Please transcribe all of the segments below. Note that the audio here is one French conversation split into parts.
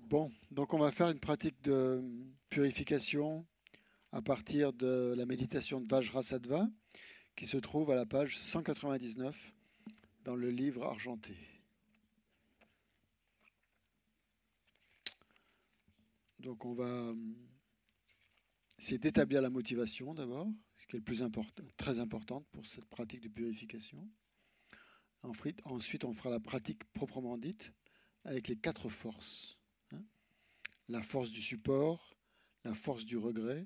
Bon, donc on va faire une pratique de purification à partir de la méditation de Vajrasattva qui se trouve à la page 199 dans le livre argenté. Donc on va essayer d'établir la motivation d'abord, ce qui est le plus important, très important pour cette pratique de purification. Ensuite, on fera la pratique proprement dite avec les quatre forces, hein. La force du support, la force du regret,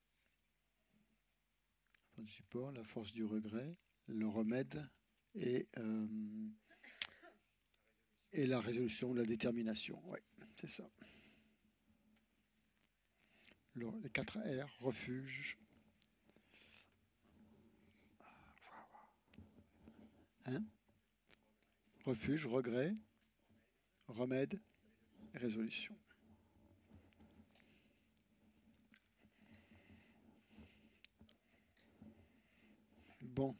la force du regret, le remède et, euh, et la résolution, la détermination. Oui, c'est ça. Les quatre R, refuge, hein, refuge, regret, remède, résolution. Bon,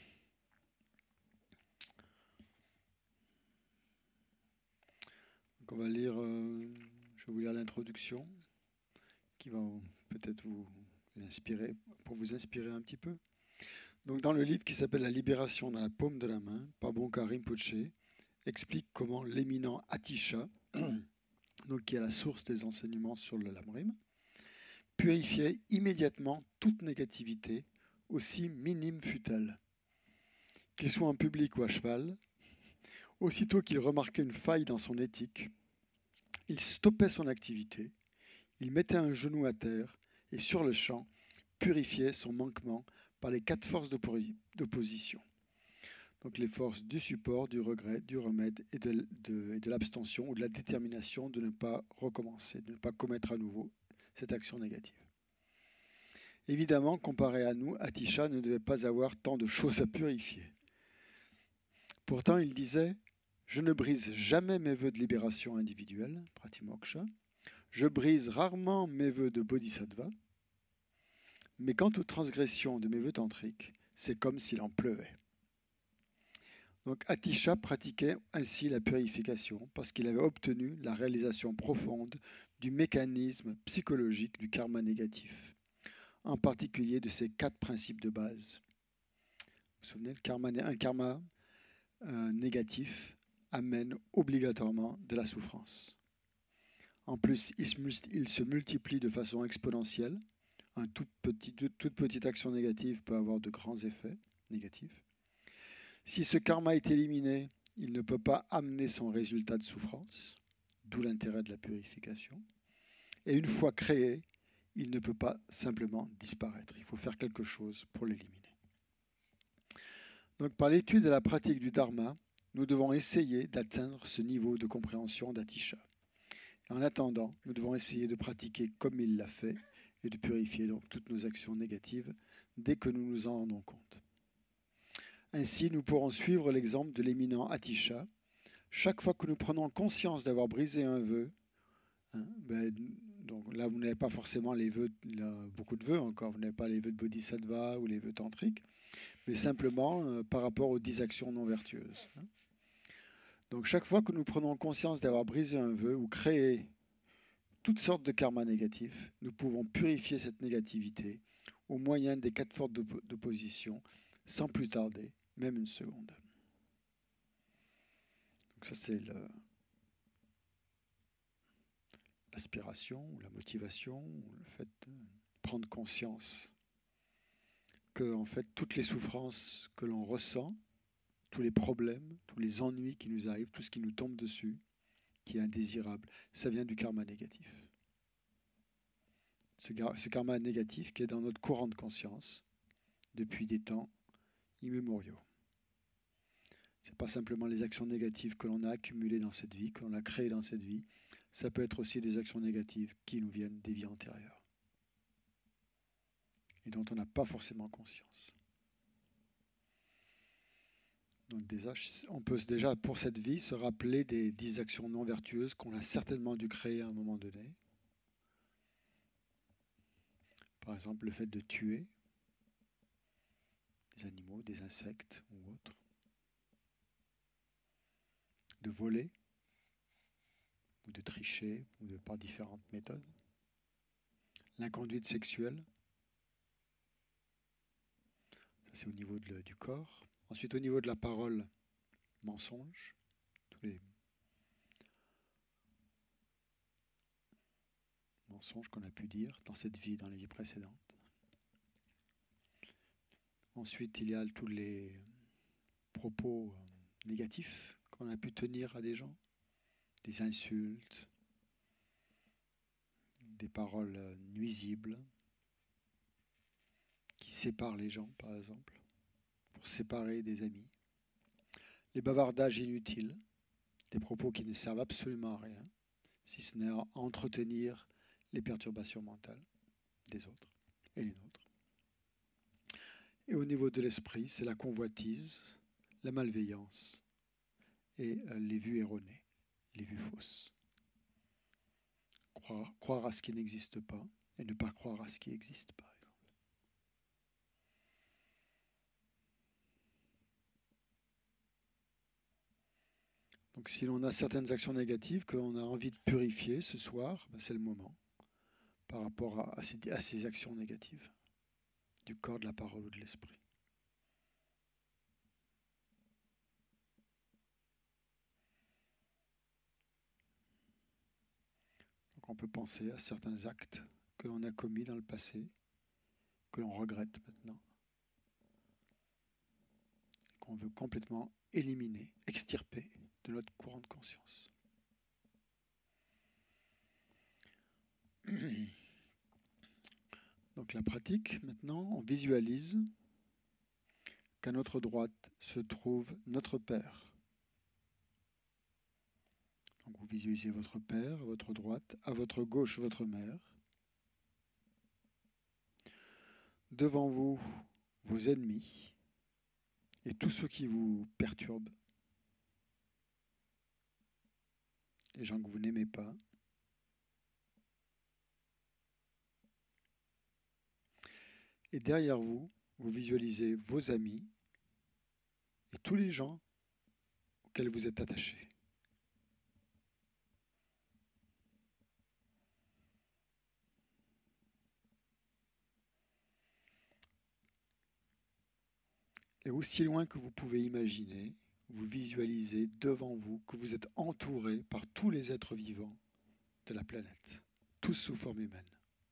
donc on va lire, je vais vous lire l'introduction qui va peut-être vous inspirer, pour vous inspirer un petit peu. Donc dans le livre qui s'appelle La libération dans la paume de la main, Pabonka Rinpoche explique comment l'éminent Atisha, donc qui est la source des enseignements sur le Lamrim, purifiait immédiatement toute négativité, aussi minime fût-elle. Qu'il soit en public ou à cheval, aussitôt qu'il remarquait une faille dans son éthique, il stoppait son activité, il mettait un genou à terre et sur le champ purifiait son manquement par les quatre forces d'opposition. Donc les forces du support, du regret, du remède et de l'abstention ou de la détermination de ne pas recommencer, de ne pas commettre à nouveau cette action négative. Évidemment, comparé à nous, Atisha ne devait pas avoir tant de choses à purifier. Pourtant, il disait « Je ne brise jamais mes vœux de libération individuelle, pratimoksha. Je brise rarement mes vœux de bodhisattva. Mais quant aux transgressions de mes vœux tantriques, c'est comme s'il en pleuvait. » Donc Atisha pratiquait ainsi la purification parce qu'il avait obtenu la réalisation profonde du mécanisme psychologique du karma négatif, en particulier de ses quatre principes de base. Vous vous souvenez, un karma négatif amène obligatoirement de la souffrance. En plus, il se multiplie de façon exponentielle. Toute petite action négative peut avoir de grands effets négatifs. Si ce karma est éliminé, il ne peut pas amener son résultat de souffrance, d'où l'intérêt de la purification. Et une fois créé, il ne peut pas simplement disparaître. Il faut faire quelque chose pour l'éliminer. Donc, par l'étude et la pratique du dharma, nous devons essayer d'atteindre ce niveau de compréhension d'Atisha. En attendant, nous devons essayer de pratiquer comme il l'a fait et de purifier donc toutes nos actions négatives dès que nous nous en rendons compte. Ainsi, nous pourrons suivre l'exemple de l'éminent Atisha. Chaque fois que nous prenons conscience d'avoir brisé un vœu, hein, donc là, vous n'avez pas forcément les vœux, beaucoup de vœux encore, vous n'avez pas les vœux de bodhisattva ou les vœux tantriques, mais simplement par rapport aux 10 actions non vertueuses. Hein. Donc chaque fois que nous prenons conscience d'avoir brisé un vœu ou créé toutes sortes de karmas négatifs, nous pouvons purifier cette négativité au moyen des quatre forces d'opposition sans plus tarder, même une seconde. Donc ça c'est l'aspiration, ou la motivation, ou le fait de prendre conscience que en fait toutes les souffrances que l'on ressent, tous les problèmes, tous les ennuis qui nous arrivent, tout ce qui nous tombe dessus, qui est indésirable, ça vient du karma négatif. Ce karma négatif qui est dans notre courant de conscience depuis des temps immémoriaux. Ce n'est pas simplement les actions négatives que l'on a accumulées dans cette vie, que l'on a créées dans cette vie, ça peut être aussi des actions négatives qui nous viennent des vies antérieures et dont on n'a pas forcément conscience. Donc déjà, on peut déjà, pour cette vie, se rappeler des 10 actions non vertueuses qu'on a certainement dû créer à un moment donné. Par exemple, le fait de tuer des animaux, des insectes ou autres. De voler, ou de tricher, ou par différentes méthodes. L'inconduite sexuelle, ça c'est au niveau du corps. Ensuite, au niveau de la parole, mensonge, tous les mensonges qu'on a pu dire dans cette vie, dans les vies précédentes. Ensuite, il y a tous les propos négatifs qu'on a pu tenir à des gens, des insultes, des paroles nuisibles qui séparent les gens, par exemple, pour séparer des amis. Les bavardages inutiles, des propos qui ne servent absolument à rien, si ce n'est à entretenir les perturbations mentales des autres et les nôtres. Et au niveau de l'esprit, c'est la convoitise, la malveillance et les vues erronées, les vues fausses. Croire à ce qui n'existe pas et ne pas croire à ce qui existe, par exemple. Donc si l'on a certaines actions négatives que l'on a envie de purifier ce soir, c'est le moment par rapport à ces actions négatives du corps, de la parole ou de l'esprit. Donc on peut penser à certains actes que l'on a commis dans le passé, que l'on regrette maintenant, qu'on veut complètement éliminer, extirper de notre courant de conscience. Donc la pratique, maintenant, on visualise qu'à notre droite se trouve notre Père. Donc vous visualisez votre Père à votre droite, à votre gauche votre Mère. Devant vous, vos ennemis et tous ceux qui vous perturbent, les gens que vous n'aimez pas. Et derrière vous, vous visualisez vos amis et tous les gens auxquels vous êtes attachés. Et aussi loin que vous pouvez imaginer, vous visualisez devant vous que vous êtes entouré par tous les êtres vivants de la planète, tous sous forme humaine.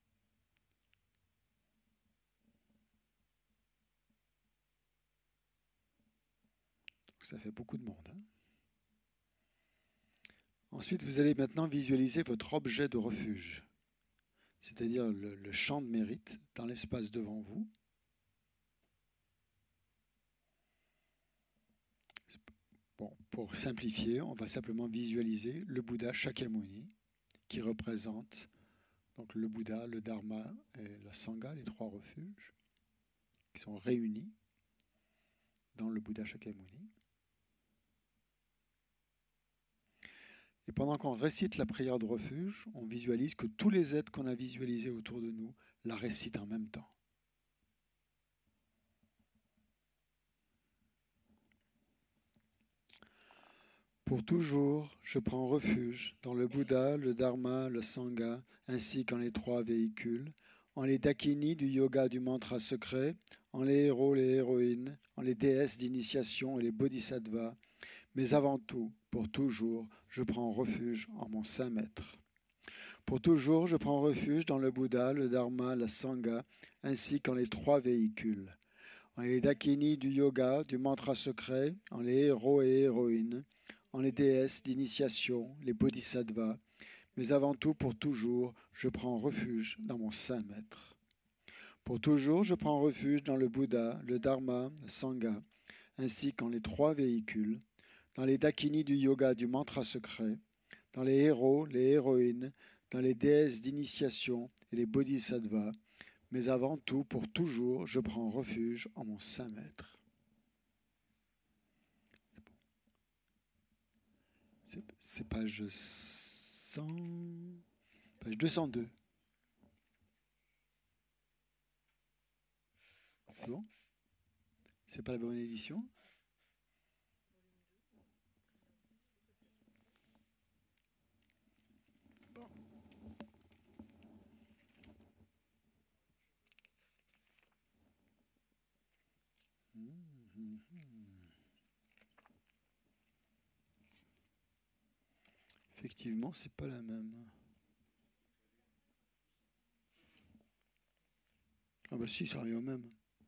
Donc ça fait beaucoup de monde. Ensuite, vous allez maintenant visualiser votre objet de refuge, c'est-à-dire le champ de mérite dans l'espace devant vous. Bon, pour simplifier, on va simplement visualiser le Bouddha Shakyamuni, qui représente donc le Bouddha, le Dharma et la Sangha, les trois refuges, qui sont réunis dans le Bouddha Shakyamuni. Et pendant qu'on récite la prière de refuge, on visualise que tous les êtres qu'on a visualisés autour de nous la récitent en même temps. Pour toujours, je prends refuge dans le Bouddha, le Dharma, le Sangha, ainsi qu'en les trois véhicules, en les dakinis du yoga du mantra secret, en les héros, les héroïnes, en les déesses d'initiation et les bodhisattvas, mais avant tout, pour toujours, je prends refuge en mon Saint Maître. Pour toujours, je prends refuge dans le Bouddha, le Dharma, la Sangha, ainsi qu'en les trois véhicules, en les dakinis du yoga du mantra secret, en les héros et héroïnes, en les déesses d'initiation, les bodhisattvas, mais avant tout, pour toujours, je prends refuge dans mon Saint Maître. Pour toujours, je prends refuge dans le Bouddha, le Dharma, le Sangha, ainsi qu'en les trois véhicules, dans les dakinis du yoga du mantra secret, dans les héros, les héroïnes, dans les déesses d'initiation et les bodhisattvas, mais avant tout, pour toujours, je prends refuge en mon Saint Maître. C'est page 100, page 202. C'est bon? C'est pas la bonne édition? Effectivement, c'est pas la même. Ah bah si, ça revient au même.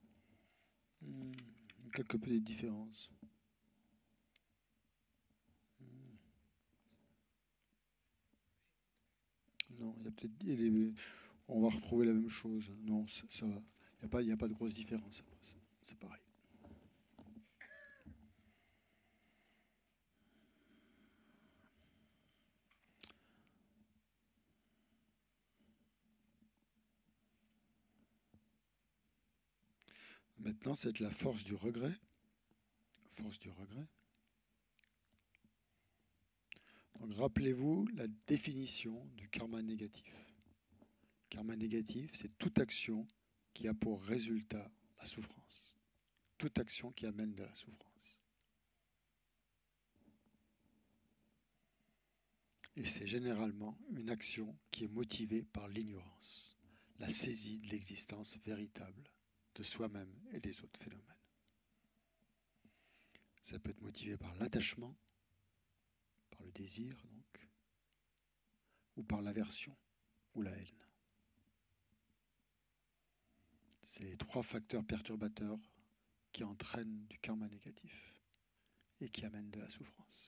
Quelques petites différences. Non, il y a peut-être on va retrouver la même chose. Non, ça va. Il y a pas de grosse différence. C'est pareil. Maintenant, c'est la force du regret. Force du regret. Donc, rappelez-vous la définition du karma négatif. Karma négatif, c'est toute action qui a pour résultat la souffrance. Toute action qui amène de la souffrance. Et c'est généralement une action qui est motivée par l'ignorance, la saisie de l'existence véritable de soi-même et des autres phénomènes. Ça peut être motivé par l'attachement, par le désir donc, ou par l'aversion ou la haine. C'est les trois facteurs perturbateurs qui entraînent du karma négatif et qui amènent de la souffrance.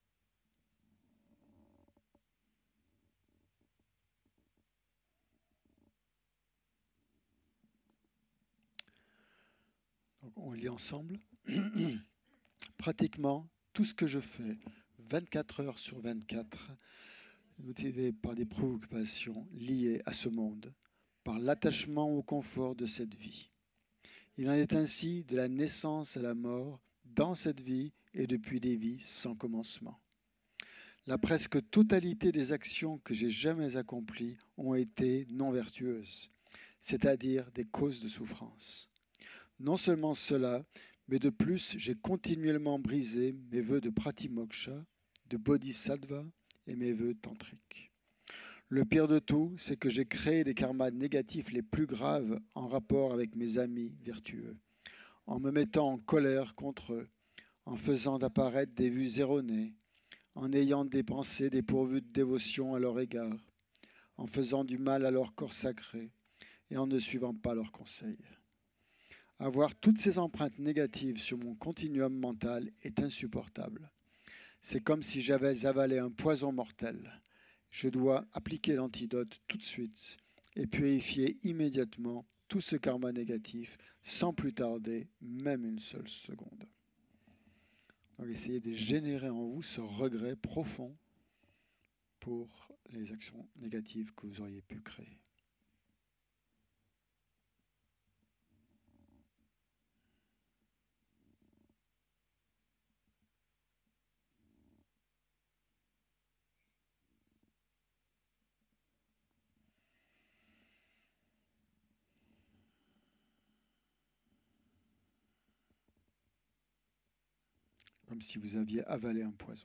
Donc on lit ensemble. Pratiquement tout ce que je fais, 24 heures sur 24, motivé par des préoccupations liées à ce monde, par l'attachement au confort de cette vie. Il en est ainsi de la naissance à la mort, dans cette vie et depuis des vies sans commencement. La presque totalité des actions que j'ai jamais accomplies ont été non vertueuses, c'est-à-dire des causes de souffrance. Non seulement cela, mais de plus, j'ai continuellement brisé mes vœux de pratimoksha, de bodhisattva et mes vœux tantriques. Le pire de tout, c'est que j'ai créé des karmas négatifs les plus graves en rapport avec mes amis vertueux, en me mettant en colère contre eux, en faisant apparaître des vues erronées, en ayant des pensées dépourvues de dévotion à leur égard, en faisant du mal à leur corps sacré et en ne suivant pas leurs conseils. Avoir toutes ces empreintes négatives sur mon continuum mental est insupportable. C'est comme si j'avais avalé un poison mortel. Je dois appliquer l'antidote tout de suite et purifier immédiatement tout ce karma négatif sans plus tarder, même une seule seconde. Donc essayez de générer en vous ce regret profond pour les actions négatives que vous auriez pu créer. Comme si vous aviez avalé un poison.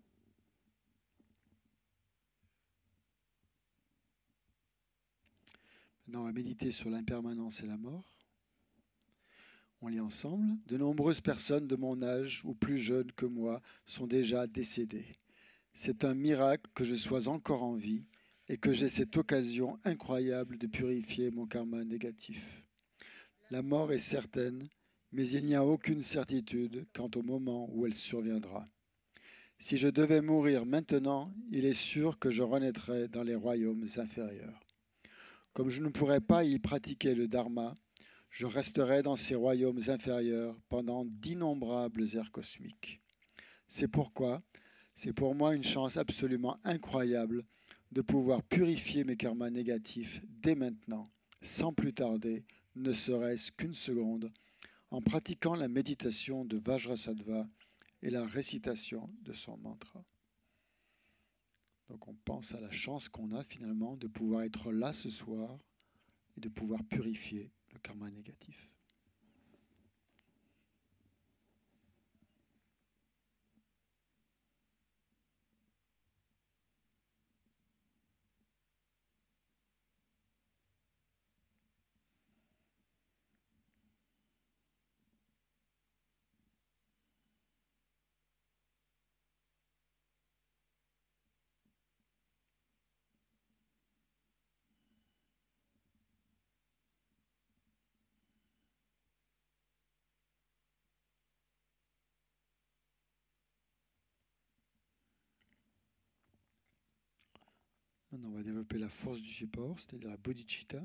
Maintenant, on va méditer sur l'impermanence et la mort. On lit ensemble. De nombreuses personnes de mon âge ou plus jeunes que moi sont déjà décédées. C'est un miracle que je sois encore en vie et que j'ai cette occasion incroyable de purifier mon karma négatif. La mort est certaine, mais il n'y a aucune certitude quant au moment où elle surviendra. Si je devais mourir maintenant, il est sûr que je renaîtrais dans les royaumes inférieurs. Comme je ne pourrais pas y pratiquer le dharma, je resterai dans ces royaumes inférieurs pendant d'innombrables ères cosmiques. C'est pourquoi c'est pour moi une chance absolument incroyable de pouvoir purifier mes karmas négatifs dès maintenant, sans plus tarder, ne serait-ce qu'une seconde, en pratiquant la méditation de Vajrasattva et la récitation de son mantra. Donc on pense à la chance qu'on a finalement de pouvoir être là ce soir et de pouvoir purifier le karma négatif. Maintenant, on va développer la force du support, c'est-à-dire la bodhicitta.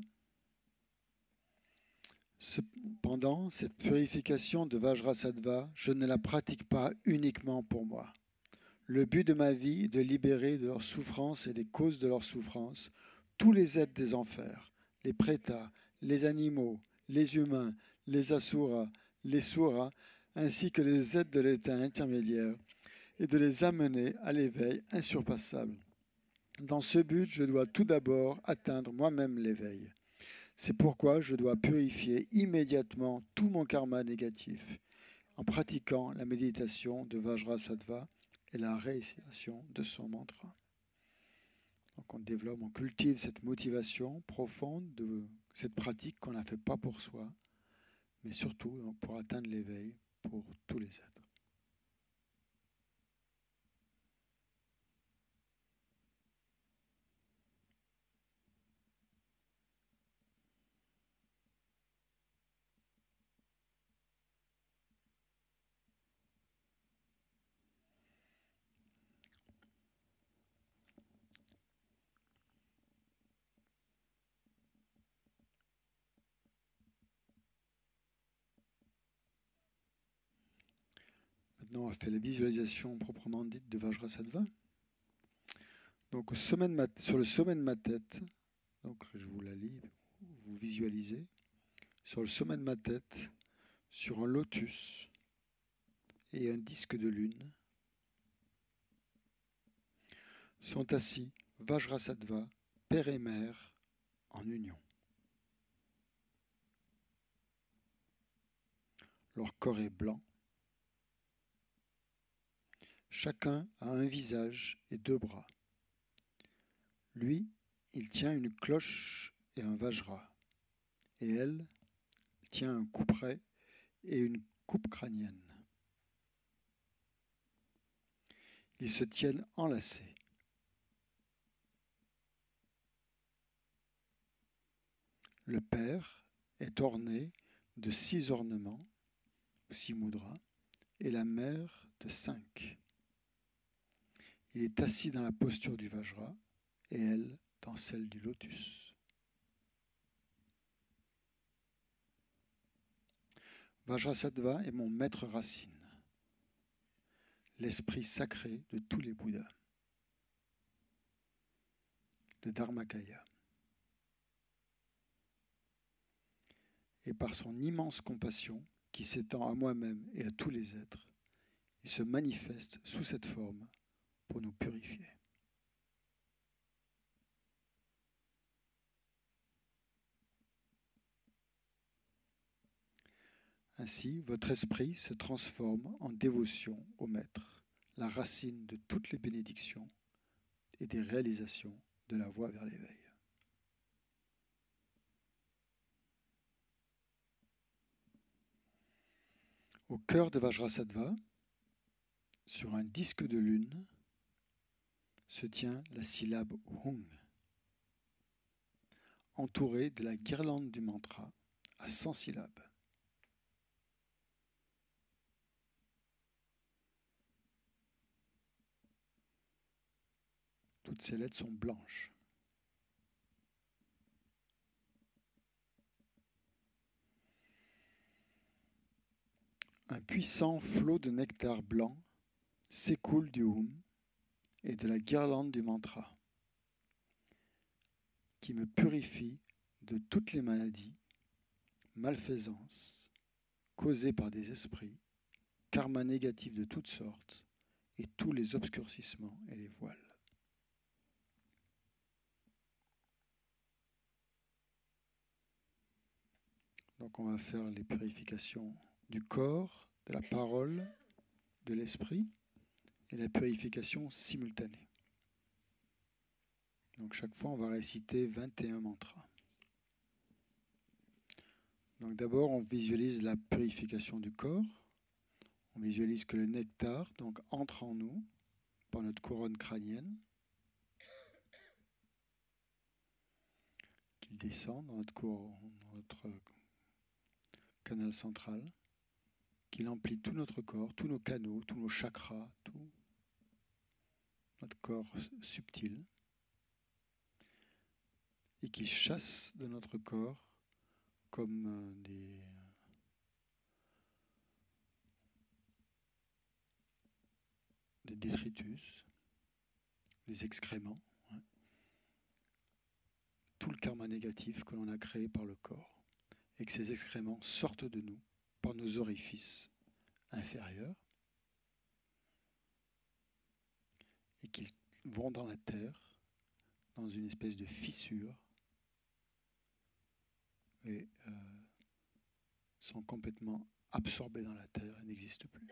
Cependant, cette purification de Vajrasattva, je ne la pratique pas uniquement pour moi. Le but de ma vie est de libérer de leurs souffrances et des causes de leurs souffrances tous les êtres des enfers, les prétas, les animaux, les humains, les asuras, les suras, ainsi que les êtres de l'état intermédiaire, et de les amener à l'éveil insurpassable. Dans ce but, je dois tout d'abord atteindre moi-même l'éveil. C'est pourquoi je dois purifier immédiatement tout mon karma négatif en pratiquant la méditation de Vajrasattva et la récitation de son mantra. Donc on développe, on cultive cette motivation profonde de cette pratique qu'on ne fait pas pour soi, mais surtout donc, pour atteindre l'éveil pour tous les êtres. Maintenant, on va faire la visualisation proprement dite de Vajrasattva. Donc, sur le sommet de ma tête, donc je vous la lis, vous visualisez, sur le sommet de ma tête, sur un lotus et un disque de lune, sont assis Vajrasattva, père et mère, en union. Leur corps est blanc. Chacun a un visage et deux bras. Lui, il tient une cloche et un vajra, et elle tient un couperet et une coupe crânienne. Ils se tiennent enlacés. Le père est orné de 6 ornements, 6 mudras, et la mère de 5. Il est assis dans la posture du Vajra et elle dans celle du lotus. Vajrasattva est mon maître racine, l'esprit sacré de tous les Bouddhas, le Dharmakaya. Et par son immense compassion qui s'étend à moi-même et à tous les êtres, il se manifeste sous cette forme pour nous purifier. Ainsi, votre esprit se transforme en dévotion au Maître, la racine de toutes les bénédictions et des réalisations de la voie vers l'éveil. Au cœur de Vajrasattva, sur un disque de lune, se tient la syllabe Hum, entourée de la guirlande du mantra à 100 syllabes. Toutes ces lettres sont blanches. Un puissant flot de nectar blanc s'écoule du Hum et de la guirlande du mantra, qui me purifie de toutes les maladies, malfaisances, causées par des esprits, karma négatifs de toutes sortes, et tous les obscurcissements et les voiles. Donc on va faire les purifications du corps, de la parole, de l'esprit, et la purification simultanée. Donc chaque fois, on va réciter 21 mantras. Donc d'abord, on visualise la purification du corps. On visualise que le nectar donc, entre en nous par notre couronne crânienne, qu'il descend dans notre canal central, qu'il emplit tout notre corps, tous nos canaux, tous nos chakras, tout notre corps subtil. et qui chassent de notre corps comme des détritus, des excréments, hein, tout le karma négatif que l'on a créé par le corps, et que ces excréments sortent de nous par nos orifices inférieurs et qu'ils vont dans la terre, dans une espèce de fissure, et sont complètement absorbés dans la terre et n'existent plus.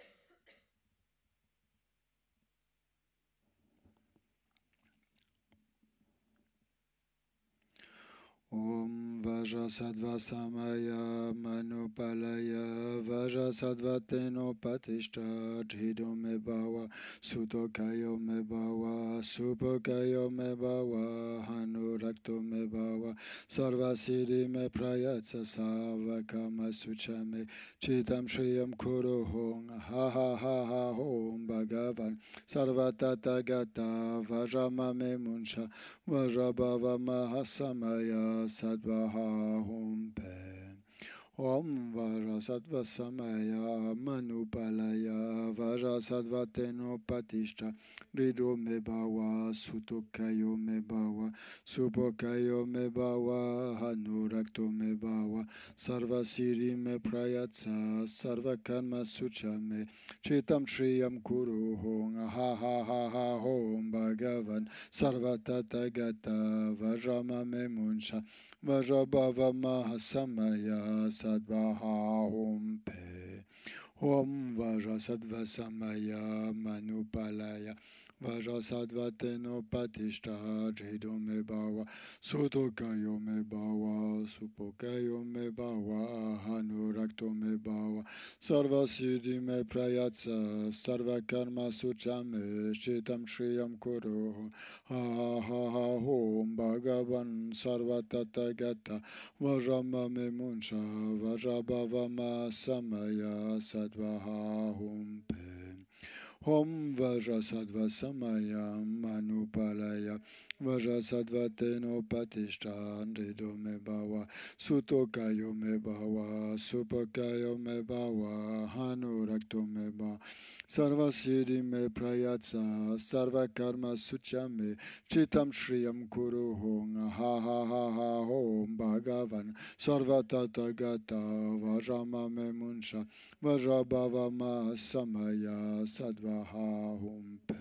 Om Vajasattva Samaya Manupalaya Vajasattva Teno Patishta Jhido Me Bhava Sutokayo Me Bhava Supokayo Me Bhava Hanurakto Me Bhava Sarvasiddhi Me Prayatsa Savakama Suchame Chitam Shriyam Kuru Hong Ha Ha Ha Ha Hom Bhagavan Sarvatatagata Vajamame Munsha Vajabhava Mahasamaya Sadvaha Humpe Om Vajasattva Samaya Manupalaya Vajasattva Teno Patishta Ridro Me Bhava Sutokayo Me Bhava Supokayo Me Bhava Hanurakto Me Bhava Sarvasiri Me Prayatsa Sarvakarma Suchame Chitam Shriyam Kuru Hong Ha Ha Ha Ha Hom Bhagavan Sarvatatagata Vajamame Munsha Vajabhava Mahasamaya Sadvaha Humpe Om Vajasattva Samaya Manupalaya Vajasattva Teno Patishta Jhido Me Bhava Sutokayo Me Bhava Supokayo Me Bhava Hanurakto Me Bhava Sarvasiddhi Me Prayatsa Sarvakarma Suchame Chitam Shriyam Kuru Ha Ha Ha Ha Hom Bhagavan Sarvatatagata Vajamame Munsha Vajabhava Mahasamaya Sadvaha Humpe Om Vajasattva Samaya Manupalaya Vajasattva Teno Patishta Jhido Me Bhava Sutokayo Me Bhava Supokayo Me Bhava Hanurakto Me Bhava Sarvasiddhi Me Prayatsa Sarvakarma Suchame Chitam Shriyam Kuru Hong Ha Ha Ha Ha Hom Bhagavan Sarvatatagata Vajamame Munsha Vajabhava Mahasamaya Sadvaha Humpe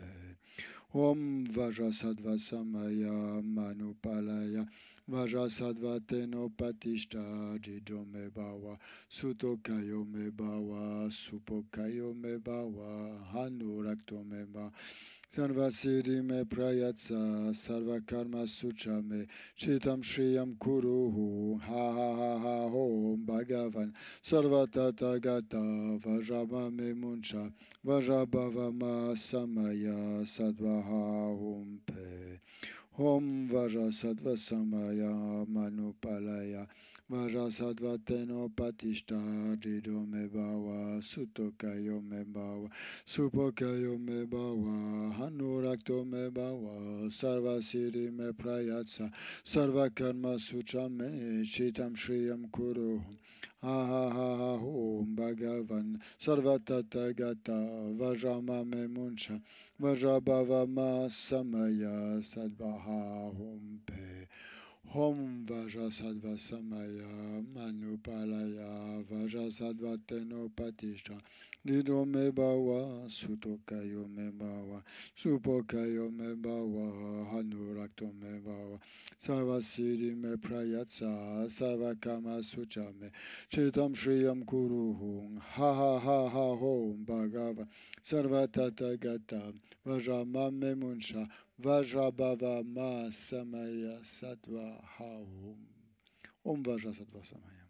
Om Vajasattva Samaya Manupalaya Vajasattva Teno Patishta Jhido Me Bhava Sutokayo Me Bhava Supokayo Me Bhava Hanurakto Me Bhava Sarvasiddhi Me Prayatsa Sarvakarma Suchame Chitam Shriyam Kuru Ha Ha Ha Ha Hom Bhagavan Sarvatatagata Vajamame Munsha Vajabhava Mahasamaya Sadvaha Humpe Om Vajasattva Samaya Manupalaya Vajasattva Teno Patishta Jhido Me Bhava Sutokayo Me Bhava Supokayo Me Bhava Hanurakto Me Bhava Sarvasiddhi Me Prayatsa Sarvakarma Suchame Chitam Shriyam Kuru Ha Ha Ha Ha Hom Bhagavan Sarvatatagata Vajamame Munsha Vajabhava Mahasamaya Sadvaha Humpe Om Vajasattva Samaya Manupalaya Vajasattva Teno Patishta Jhido Me Bhava Sutokayo Me Bhava Supokayo Me Bhava Hanurakto Me Bhava Sarvasiddhi Me Prayatsa Sarvakama Suchame Chitam Shriyam Kuru Hong Ha Ha Ha Ha Hom Bhagavan Sarvatatagata Vajamame Munsha Vajabhava Mahasamaya Sattva Hum Om Vajasattva Samaya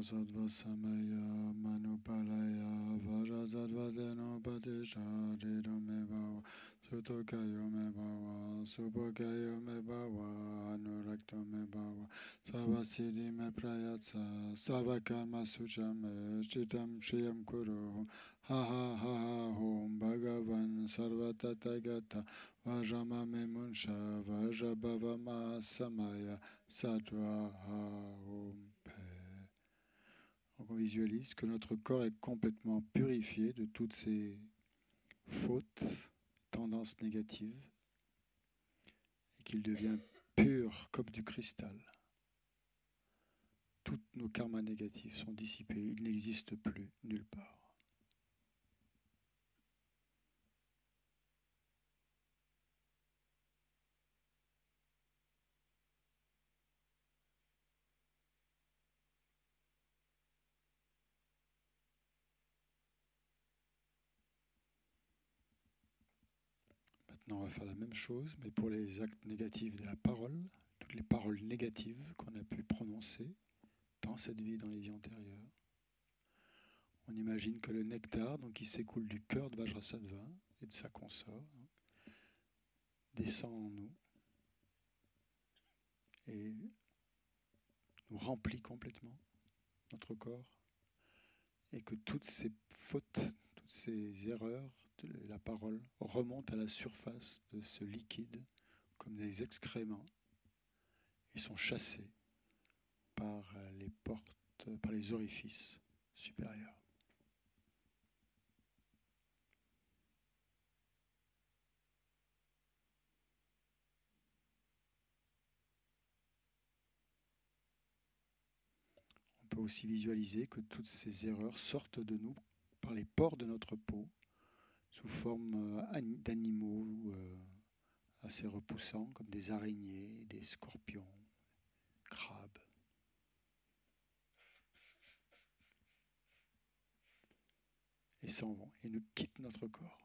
sattva samaya manupalaya vajasattva deno patisha dido me bhava sutokayo me bhava supakayo me bhava anurakto me bhava savasiddhi me prayatsa savakarma suchame chitam shriyam kuru ha ha ha ha om bhagavan sarvatathagata vajamame munsha vajabhavama samaya sattva om. Donc on visualise que notre corps est complètement purifié de toutes ces fautes, tendances négatives, et qu'il devient pur comme du cristal. Tous nos karmas négatifs sont dissipés, ils n'existent plus nulle part. Maintenant, on va faire la même chose, mais pour les actes négatifs de la parole, toutes les paroles négatives qu'on a pu prononcer dans cette vie, dans les vies antérieures. On imagine que le nectar, donc, qui s'écoule du cœur de Vajrasattva et de sa consort, descend en nous et nous remplit complètement notre corps, et que toutes ces fautes, toutes ces erreurs de la parole remontent à la surface de ce liquide comme des excréments et sont chassés par les portes, par les orifices supérieurs. On peut aussi visualiser que toutes ces erreurs sortent de nous par les pores de notre peau, sous forme d'animaux assez repoussants, comme des araignées, des scorpions, crabes. Et s'en vont, et nous quittent notre corps.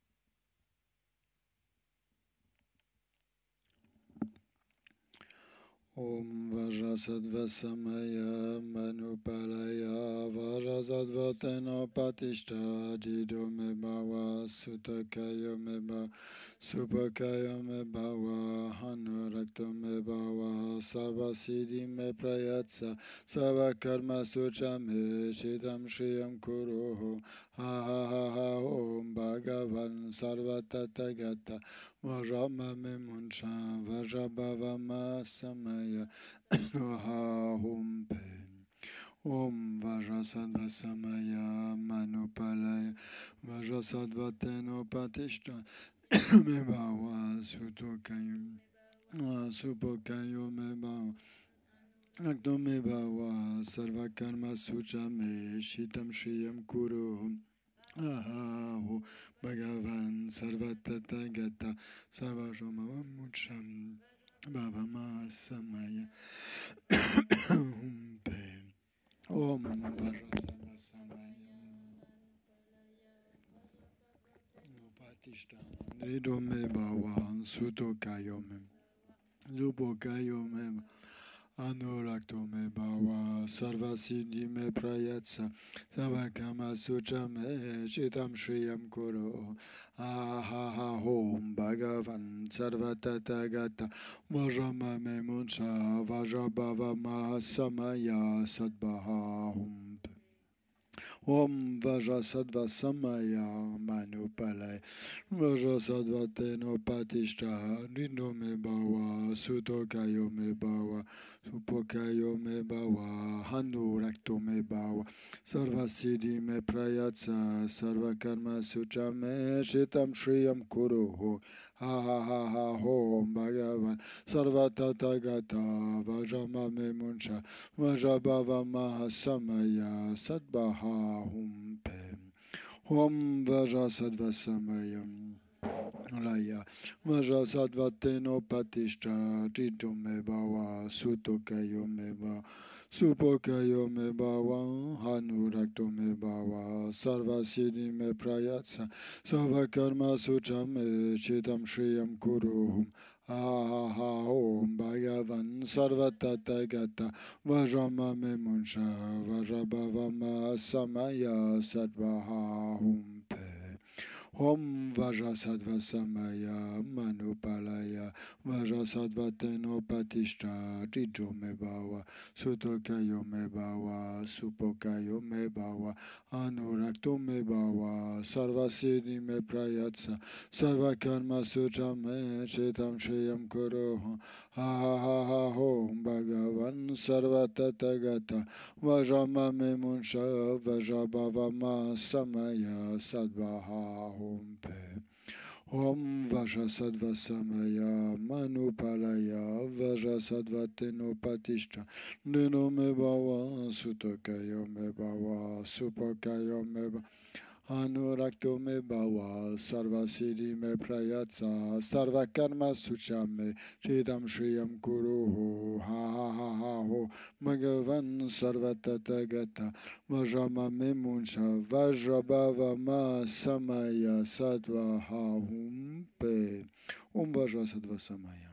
Om Vajrasattva Samaya Manupalaya Vajrasattva Teno Patishta Dido Me Bhava Sutakayo Me Bhava Supakayo Me Bhava Hanurakto Me Bhava Savasiddhi Me Prayatsa Savakarma Suchame Chitam Shriyam Kuruho Ha ha ha ha Om Bhagavan Sarvatathagata Vajamame Munsha Vajabhavama Samaya Om Om Vajrasattva Samaya Manupalaya Vajrasattva Teno Patishta Me Bhava Sutokayo Supokayo Me Bhava Akto Me Bhava Sarvakarma Suchame Shitam Shriyam Kuru Aho Bhagavan Sarvatathagata Sarvajamava Mucham Bhavama Samaya Om Vajrasattva Samaya Nupatishta Drido Me Bhava Sutokayo Me Zupokayo Me Anurakto Me Bhava Sarvasiddhi Me Prayatsa Savakama Suchame Chitam Shriyam Kuru Aha Om Bhagavan Sarvatathagata Vajamame Munsha Vajabhavama Samaya Sattva Om Om Vajrasattva Samaya Manupalaya Vajrasattva Teno Patishta Dido Me Bhava Sutokayo Me Bhava Supokayo Me Bhava Hanurakto Me Bhava Sarvasiddhi Me Prayatsa Sarvakarma Suchame Chitam Shriyam Kuru Ha ha ha ha Om Bhagavan Sarvatathagata Vajamame Munsha Vajabhavama Samaya Sattva Om Om Vajrasattva Samaya Laya Vajrasattva Teno Patishta Dido Me Bhava Sutokayo Me Bhava Supokayo Me Bhava Hanurakto Me Bhava Sarvasiddhi Me Prayatsa Savakarma Suchame Chitam Shriyam Kuru Aha Om Bhagavan Sarvatatagata Vajamame Munsha Vajabhavama Samaya Sadvaha Hum Pe Om Vajasadva Samaya Manupalaya Vajasadva Teno Patishta Jijo Mebawa Sutokayo Mebawa Supokayo Mebawa Anurakto Mebawa Sarvasini Me Prayatsa Sarvakarma Sujame Chetam Shayam Koroho Ha ha ha Om Bhagavan Sarvatatagata Vajamame Munsha Vajabhavama Samaya Sadvaha Om Pe Om Vajasadva Samaya Manupalaya Vajasadva Tenopatishta Nino Mebawa Sutokayo Mebawa Supokayo Mebawa Anurakto me bhava, sarva siddhi me prayatsa, sarva karma suchame, chidam shriyam kuruho, ha ha ha ha ho, Bhagavan sarva tatagata, vajama me munsha, vajrabhava ma samaya sattva ha hum pe, om vajra sattva samaya.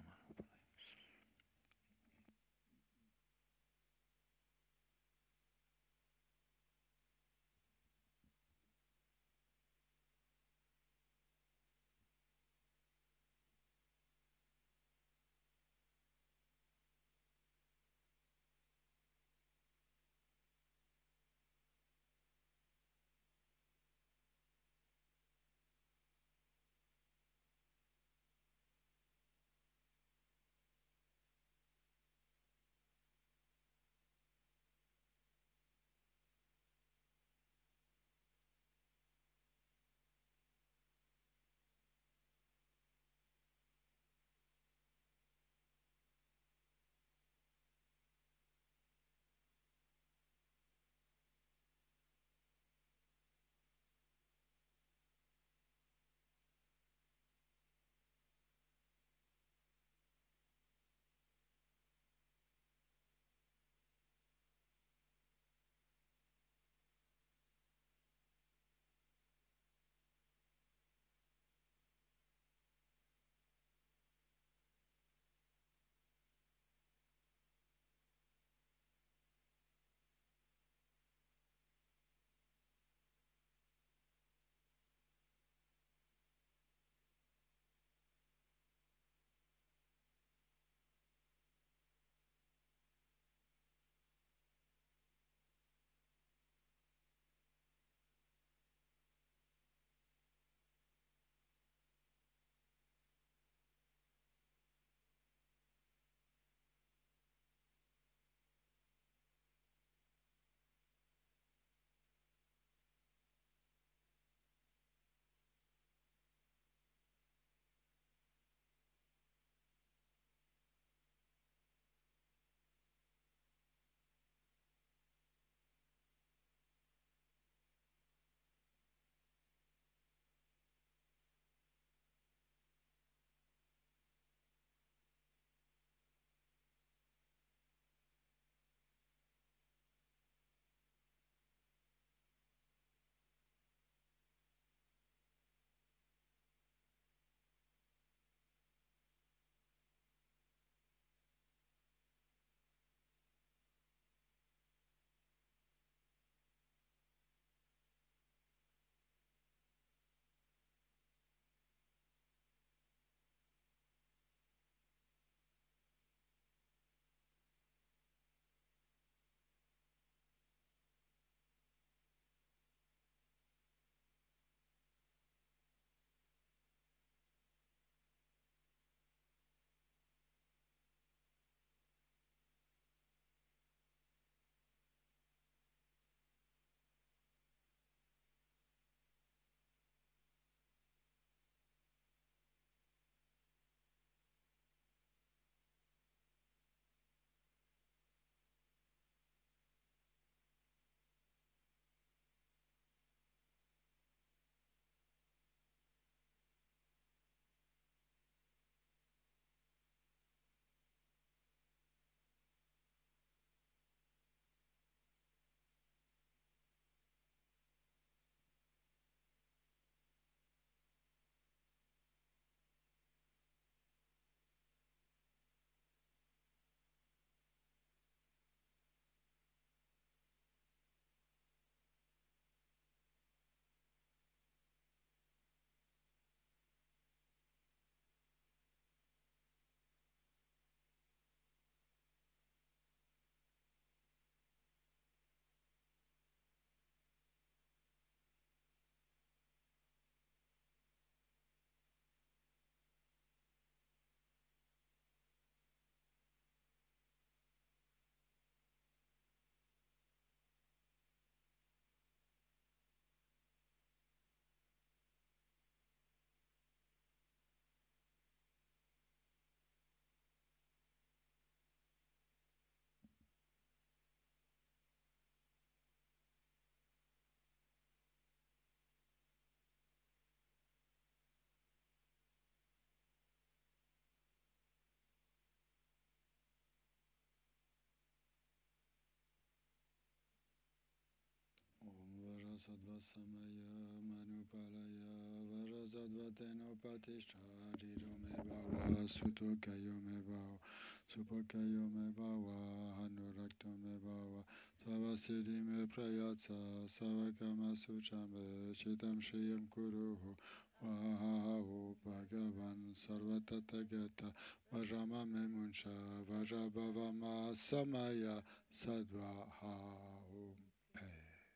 Sattva Samaya Manupalaya Vajasattva Tenopatishta Jiro Me Bhava Sutokayo Me Bhava Supakayo Me Bhava Hanurakto Me Bhava Savasiri Me Prayatsa Savakama Suchame Chitam Shriyam Kuruhu Vahahu Bhagavan Sarvatatagata Vajama Me Munsha Vajabhavama Samaya Sattva Hahum Pe.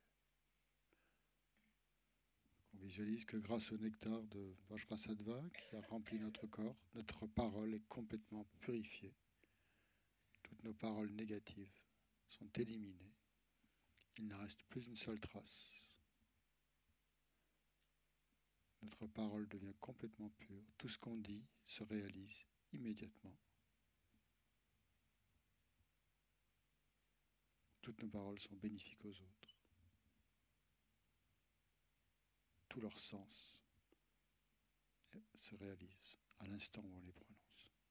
On visualise que grâce au nectar de Vajrasattva qui a rempli notre corps, notre parole est complètement purifiée. Toutes nos paroles négatives sont éliminées. Il ne reste plus une seule trace. Notre parole devient complètement pure. Tout ce qu'on dit se réalise immédiatement. Toutes nos paroles sont bénéfiques aux autres. Tout leur sens se réalise à l'instant où on les prononce.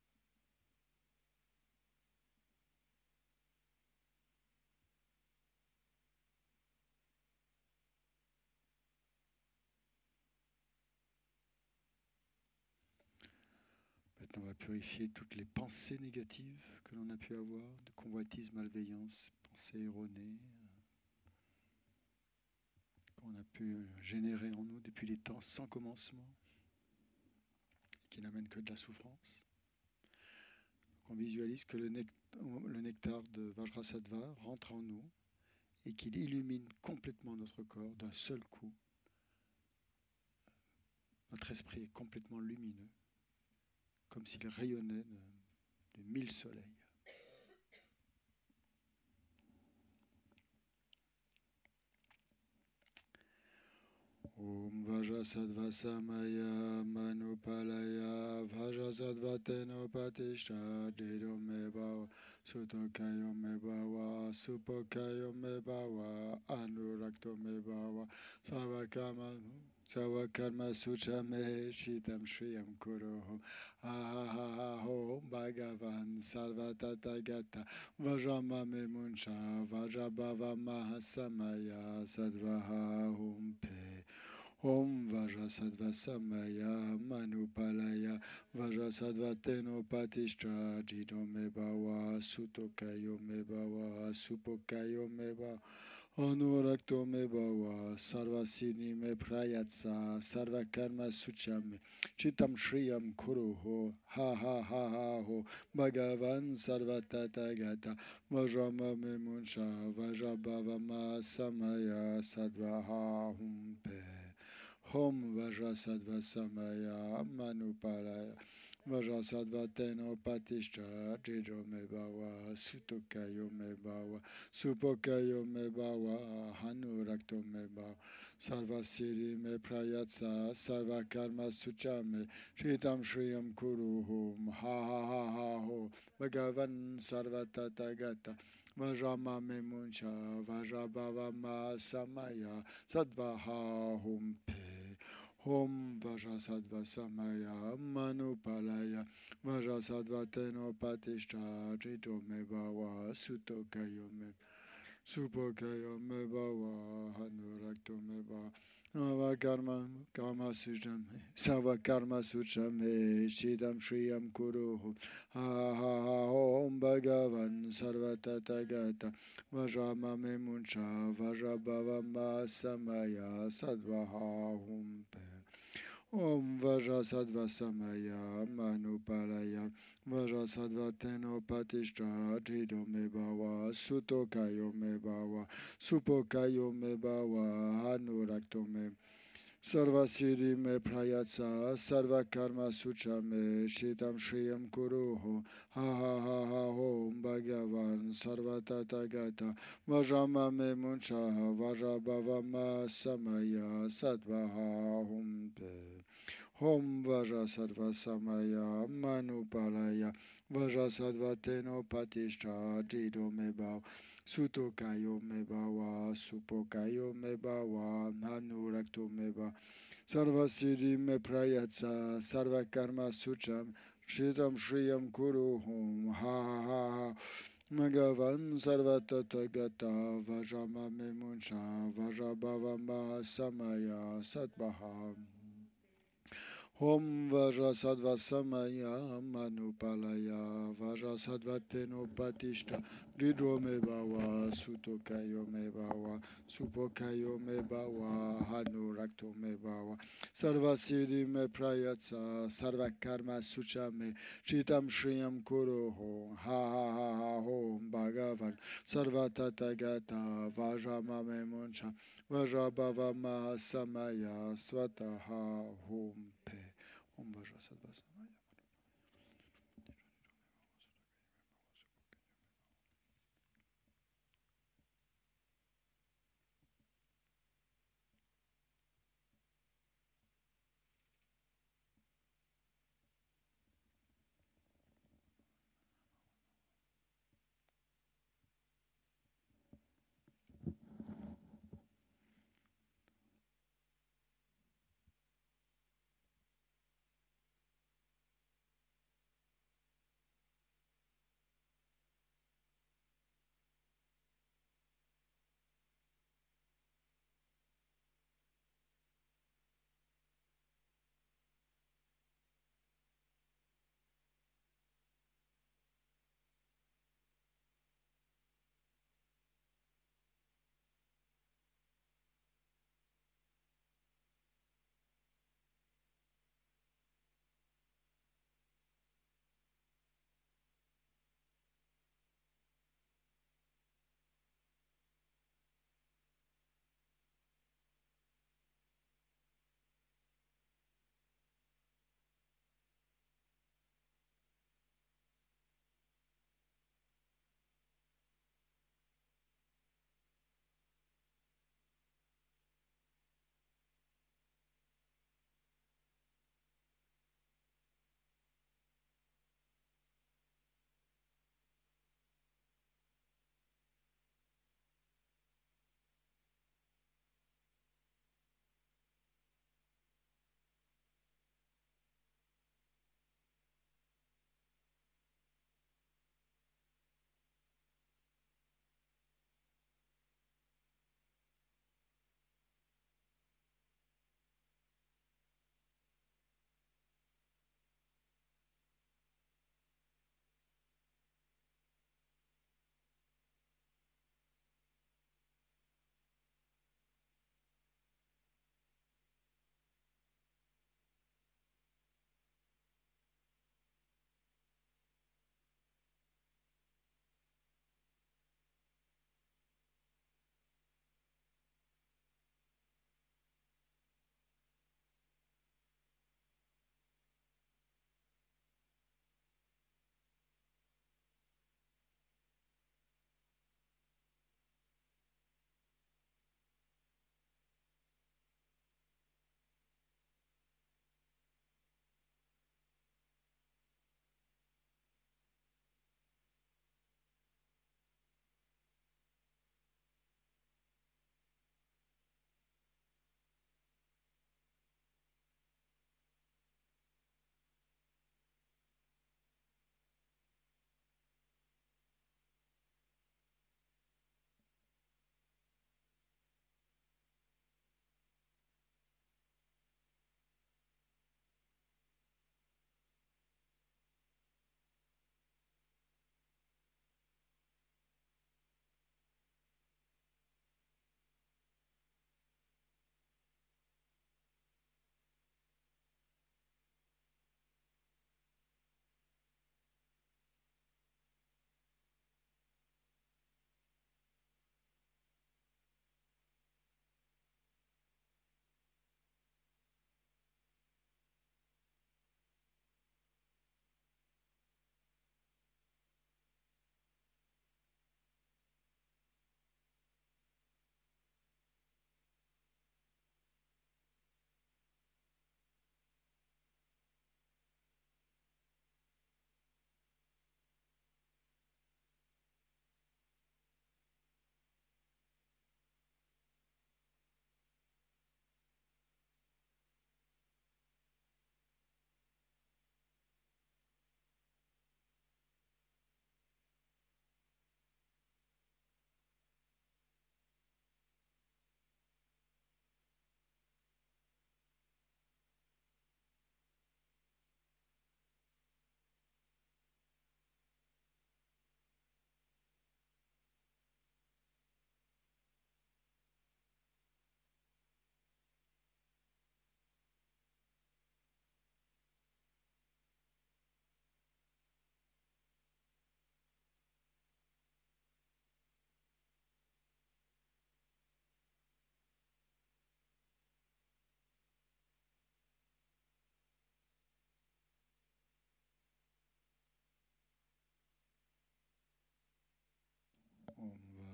Maintenant, on va purifier toutes les pensées négatives que l'on a pu avoir, de convoitise, malveillance, pensées erronées, qu'on a pu générer en nous depuis les temps sans commencement, et qui n'amènent que de la souffrance. Donc on visualise que le nectar de Vajrasattva rentre en nous et qu'il illumine complètement notre corps d'un seul coup. Notre esprit est complètement lumineux, comme s'il rayonnait de 1000 soleils. Om Vajrasattva Samaya Manupalaya Vajrasattva Tenopatishta Jiro Me Bhava Sutokayo Me Bhava Supokayo Me Bhava Anurakto Me Bhava Savakarma Suchame Shitam Shriyam Kuroho Ahaho Bhagavan Sarvatatagata Vajama Me Munsha Vajabhava Mahasamaya Sattvaha Humpe Om Vajrasattva Samaya Manupalaya Vajrasattva Tenopatishta Jiro Me Bhava Sutokayo Me Bhava Supokayo Me Bhava Anurakto Me Bhava Sarvasini Me Prayatsa Sarvakarma Suchame Chitam Shriyam Kuruho Ha Ha Ha Ha Ho Bhagavan Sarvatatagata Vajrama Me Munsha Vajrabhavama Samaya Sattvaha Humpe Om Vajrasattva Samaya Manupalaya Vajrasattva Tenopatishta Jiro Me Bhava Sutokayo Me Bhava Supokayo Me Bhava Hanurakto Me Bhava Sarvasiri Me Prayatsa Sarvakarma Suchame Shitam Shriyam Kuruhum Ha Ha Ha Ha Ho Bhagavan Sarvatatagata Vajrama Me Munsha Vajrabhavama Samaya Sattvaha Humpe Om Vajrasattva Samaya Manupalaya Vajrasattva Tenopatishta Jiro Me Bhava Sutokayo Me Supokayo Me Bhava Hanurakto Me Bhava Savakarma Suchame Shidam Shriyam Kuruhu Om Bhagavan Sarvatatagata Vajrama Me Munsha Vajrabhavama Samaya Sattvaha Humpe Om Vajrasattva Samaya Manupalaya Vajrasattva Tenopatishta Jiro Me Bhava Sutokayo Me Bhava Supokayo Me Bhava Hanurakto Me Sarvasiri Me Prayatsa Sarvakarma Suchame Shitam Shriyam Kuruho Ha Ha Ha Ha Om Bhagavan Sarvatatagata Vajrama Me Munsha Vajrabhavama Samaya Sattvaha Humpe Om Vajrasattva Samaya Manupalaya Vajrasattva Tenopatishta Jiro Me Bhava Sutokayo Me Bhava Supokayo Me Bhava Hanurakto Me Bhava Sarvasiri Me Prayatsa Sarvakarma Sucham Shitam Shriyam Kuruhum Ha Ha Ha Magavan Sarvatatagata Vajama Memunsha Vajabhavamba Samaya Satvaha Om Vaja Sattva Samaya Manupalaya Vaja Sattvateno Patishta Dridro me bawa Sutokayo me bawa Supokayo me bawa Hanurakto me bawa Sarva Siddhi me Prayatsa Sarva Karma Sucha me Chitam Shriyam Kuroho Ha ha ha ha Om Bhagavan Sarva Tatagata Vajama me Muncha Vajabhava Mahasamaya Swataha Om Pe Om Vajasattva Samaya.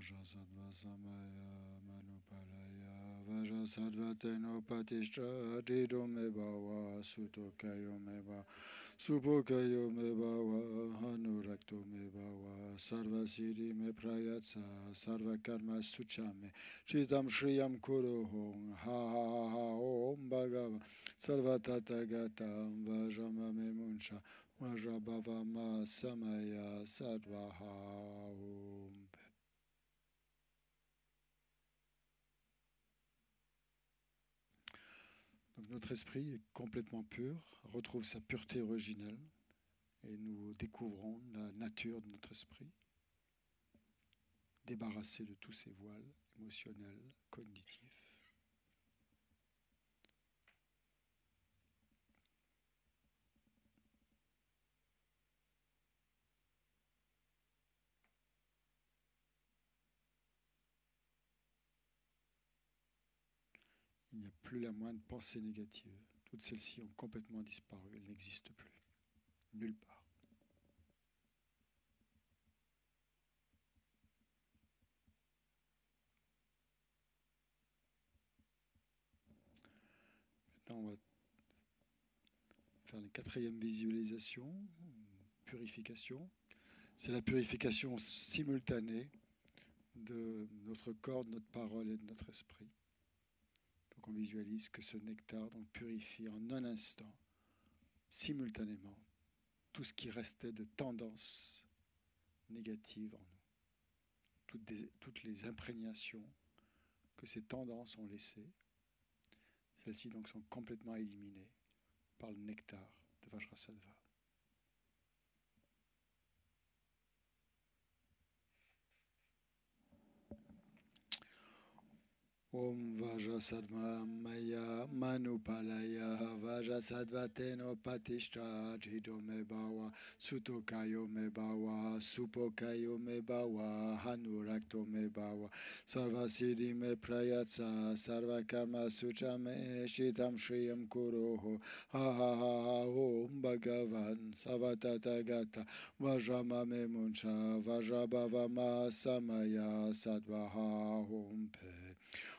Vajasattva samaya manupalaya Vajasattva teno patishtra Dido me bhava Sutokayo me bhava Supokayo me bhava Hanurakto me bhava Sarva siddhi me prayatsa Sarva karma suchame Chitam shriyam kuru hong Ha ha ha ha om bhagava Sarva tathagata Vajama me muncha Vajabhavama samaya sadvaha om. Donc notre esprit est complètement pur, retrouve sa pureté originelle et nous découvrons la nature de notre esprit, débarrassé de tous ses voiles émotionnels, cognitifs. Il n'y a plus la moindre pensée négative. Toutes celles-ci ont complètement disparu, elles n'existent plus, nulle part. Maintenant, on va faire la quatrième visualisation, purification. C'est la purification simultanée de notre corps, de notre parole et de notre esprit. Donc on visualise que ce nectar donc, purifie en un instant, simultanément, tout ce qui restait de tendances négatives en nous. Toutes les imprégnations que ces tendances ont laissées, celles-ci donc sont complètement éliminées par le nectar de Vajrasattva. Om Vajrasattva Maya Manupalaya Vajrasattva Teno Patishtra Jido Me Bhava Sutokayo Me Bhava Supokayo Me Bhava Hanurakto Me Bhava Sarva Siddhi Me Prayatsa Sarva Karma Suchame Shitam Shriyam Kuroho Ha Ha Ha Ha Om Bhagavan Savatatagata Vajrama Me Muncha Vajrabhavama Samaya Sadvaha Om Pe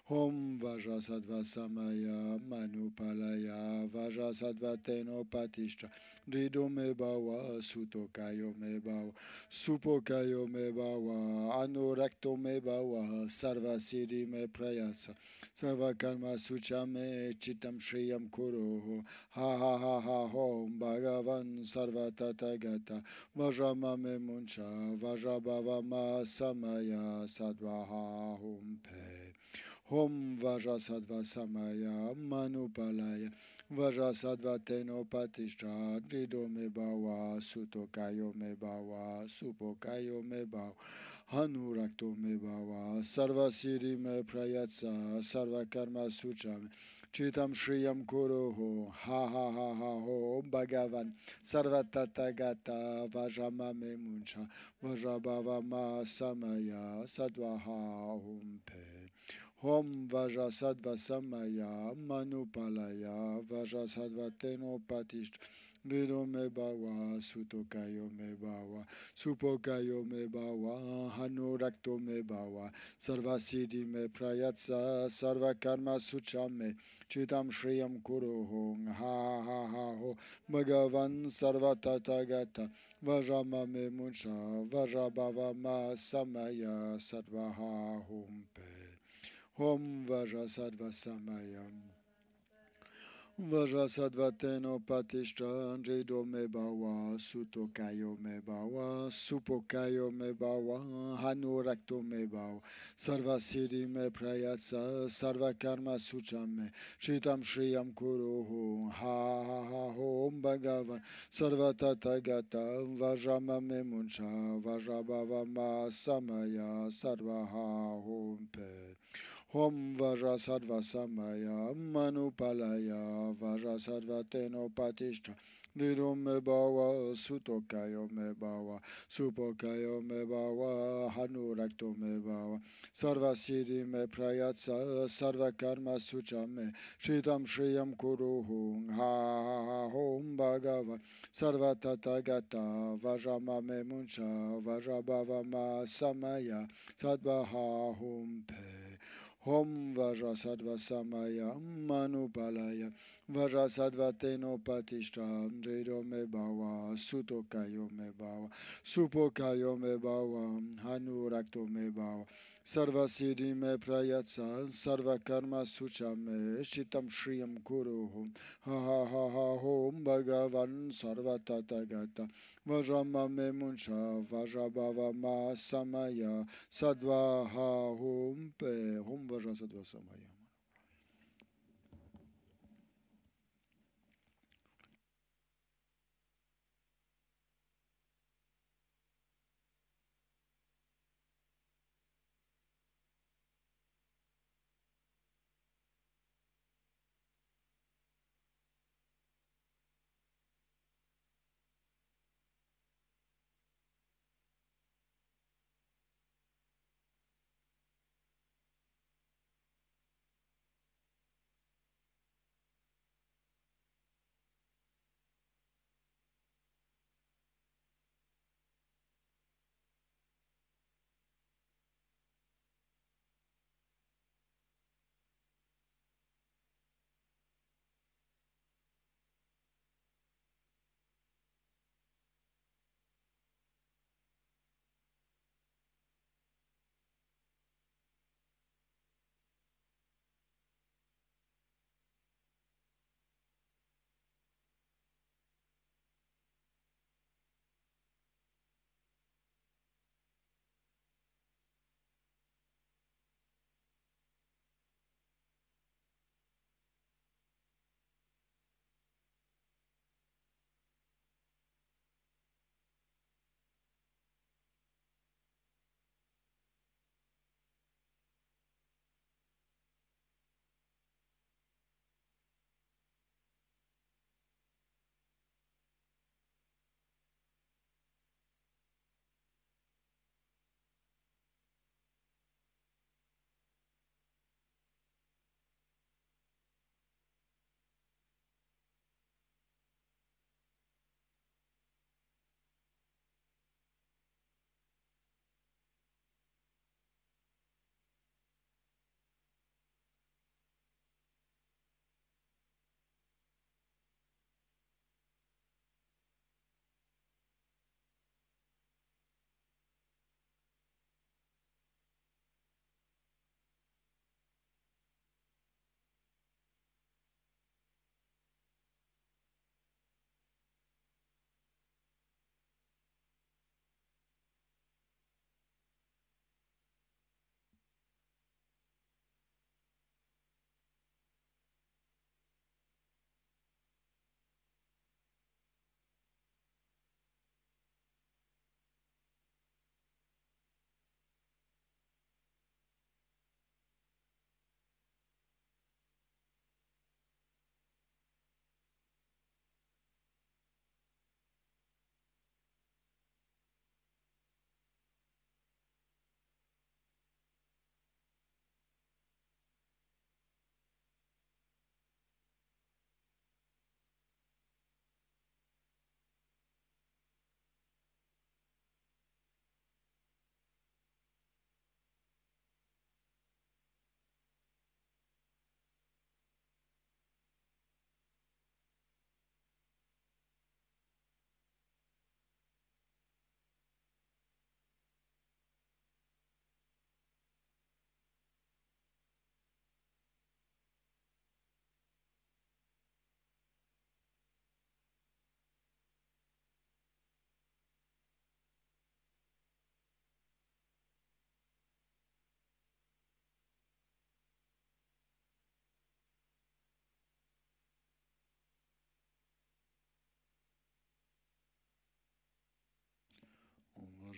Om Vajrasattva samaya manupalaya Vajrasattva teno patishtra Dido me bhava Sutokayo me bhava Supokayo me bhava Anurakto me bhava Sarva siddhi me prayasa Sarva karma suchame Chitam shriyam kuroho Ha ha ha ha Om Bhagavan Sarva tathagata Vajrama me muncha Vajrabhavama samaya Sadvaha Om Pe Om Vajrasattva samaya manupalaya Vajrasattva teno patishtra Dido me bhava Sutokayo me bhava Supokayo me bhava Hanurakto me bhava Sarva siddhi me prayatsa Sarva karma suchame Chitam shriyam kuroho Ha ha ha ha ho Bhagavan Sarva tathagata Vajrama me muncha Vajrabhavama samaya Sadvaha Om Pe Om Vajrasattva samaya manupalaya Vajrasattva teno patishtra Dido me bhava Sutokayo me bhava Supokayo me bhava Hanurakto me bhava Sarva siddhi me prayatsa Sarva karma suchame Chitam shriyam kuroho Ha ha ha ho Bhagavan Sarva tathagata Vajrama me muncha Vajrabhavama samaya Sadvaha Om Pe Om Vajrasattva samaya Vajrasattva teno patishtra Jido me bhava Sutokayo me bhava Supokayo me bhava Hanurakto me bhava Sarva siddhi me prayatsa Sarva karma suchame Chitam shriyam kuroho Ha ha ha Om Bhagavan Sarva tathagata Vajrama me muncha Vajrabhavama samaya Sadvaha Om Pe Om Vajrasattva Samaya Manupalaya Vajrasattva Teno Patishta Dirum me bawa Sutokayo me bawa Supokayo me bawa Hanurakto me bawa Sarva Siddhi me Prayatsa Sarva Karma Sucha me Shritam Shriyam Kuruhung Ha Hom Bhagava Sarva Tathagata Vajrama me Muncha Vajrabhava ma Samaya Sadvaha Hum Pe Hom Vajrasattva Samaya Manupalaya Vajrasattva Teno Patishta Jero me bawa Sutokayo me bawa Supokayo me bawa Hanurakto me bawa Sarva Siddhi me Prayatsa Sarva Karma Sucha me Shitam Shriyam Guru Ha ha ha ha Hom Bhagavan Sarva Tathagata Vajrama me Muncha Vajrabhava ma Samaya Sadvaha Hum Pe Hum Vajrasattva Samaya.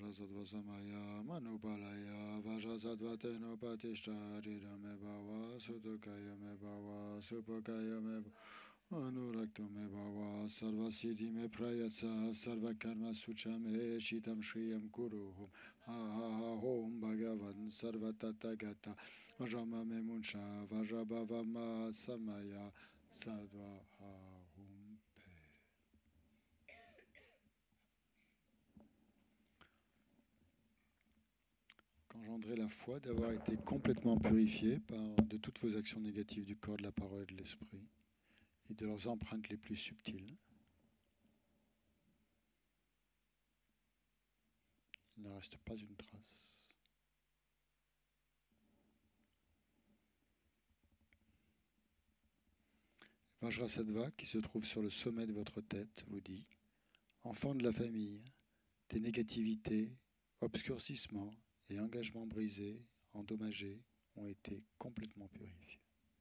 Vajrasattva Samaya Manubalaya Vajrasattva Tenopatishta Ridame Bhava Sudukaya Me Bhava Supakaya Me Anurakto Me Bhava Sarva Siddhi Me Prayatsa Sarva Karma Suchame Shitam Shriyam Kuruhum Ha Ha Ha Hom Bhagavan Sarva Tathagata Vajrama Me Munsha Vajrabhavama Samaya Sadva Ha Hum Pe. Engendrer la foi d'avoir été complètement purifié de toutes vos actions négatives du corps, de la parole et de l'esprit, et de leurs empreintes les plus subtiles. Il ne reste pas une trace. Vajrasattva, qui se trouve sur le sommet de votre tête, vous dit « Enfant de la famille, tes négativités, obscurcissements et engagements brisés, endommagés, ont été complètement purifiés. »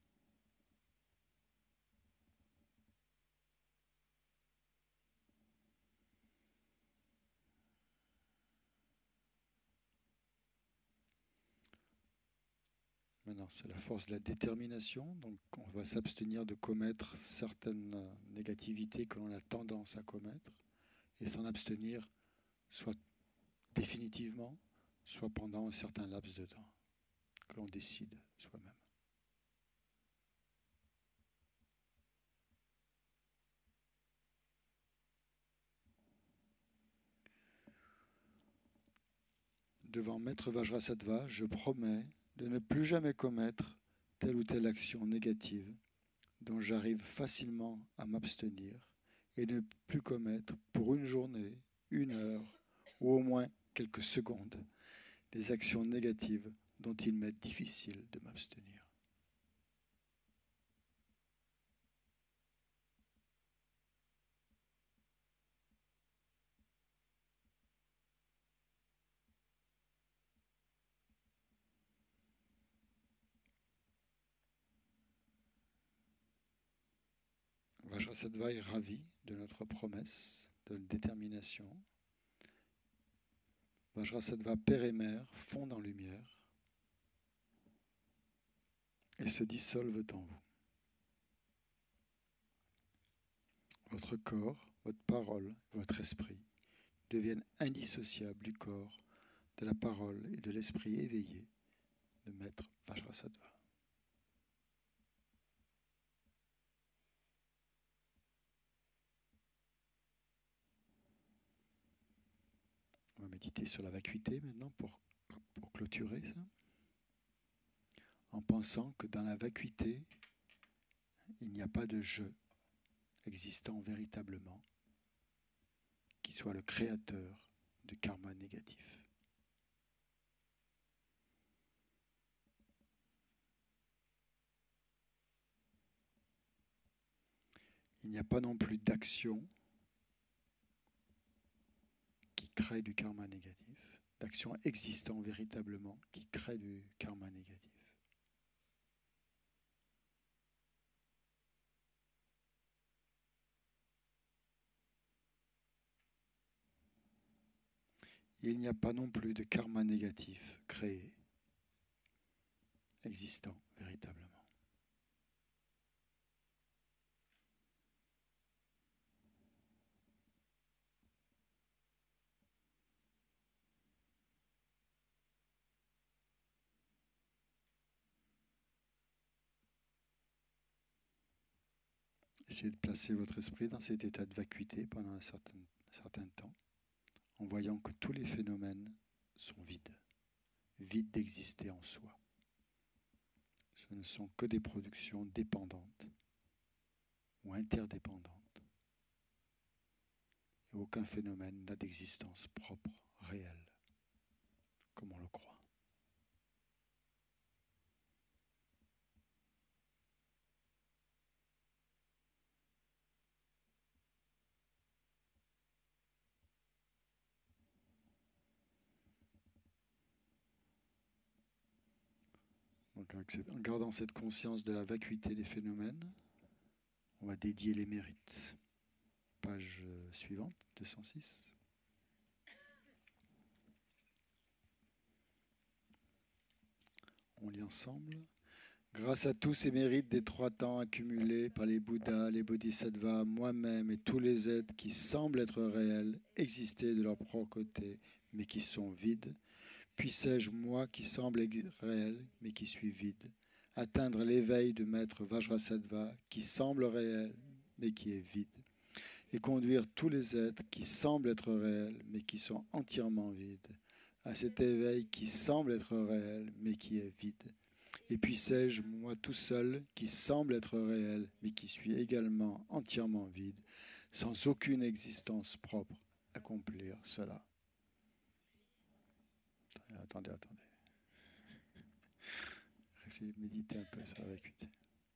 Maintenant, c'est la force de la détermination. Donc, on va s'abstenir de commettre certaines négativités que l'on a tendance à commettre et s'en abstenir soit définitivement, soit pendant un certain laps de temps que l'on décide soi-même. Devant Maître Vajrasattva, je promets de ne plus jamais commettre telle ou telle action négative dont j'arrive facilement à m'abstenir et ne plus commettre pour une journée, une heure ou au moins quelques secondes des actions négatives dont il m'est difficile de m'abstenir. Vajrasattva est ravi de notre promesse de détermination. Vajrasattva, Père et Mère, fondent en lumière et se dissolvent en vous. Votre corps, votre parole, votre esprit deviennent indissociables du corps, de la parole et de l'esprit éveillé de Maître Vajrasattva. On va méditer sur la vacuité maintenant pour clôturer ça. En pensant que dans la vacuité, il n'y a pas de je existant véritablement qui soit le créateur de karma négatif. Il n'y a pas non plus d'action qui crée du karma négatif, d'action existant véritablement qui crée du karma négatif. Il n'y a pas non plus de karma négatif créé, existant véritablement. Essayez de placer votre esprit dans cet état de vacuité pendant un certain temps, en voyant que tous les phénomènes sont vides, vides d'exister en soi. Ce ne sont que des productions dépendantes ou interdépendantes. Et aucun phénomène n'a d'existence propre, réelle, comme on le croit. Donc, en gardant cette conscience de la vacuité des phénomènes, on va dédier les mérites. Page suivante, 206. On lit ensemble. Grâce à tous ces mérites des 3 temps accumulés par les Bouddhas, les Bodhisattvas, moi-même et tous les êtres qui semblent être réels, exister de leur propre côté, mais qui sont vides, puissais-je, moi qui semble réel, mais qui suis vide, atteindre l'éveil de Maître Vajrasattva, qui semble réel, mais qui est vide, et conduire tous les êtres qui semblent être réels, mais qui sont entièrement vides, à cet éveil qui semble être réel, mais qui est vide. Et puissais-je, moi tout seul, qui semble être réel, mais qui suis également entièrement vide, sans aucune existence propre, accomplir cela. Attendez. Méditez un peu sur la vacuité.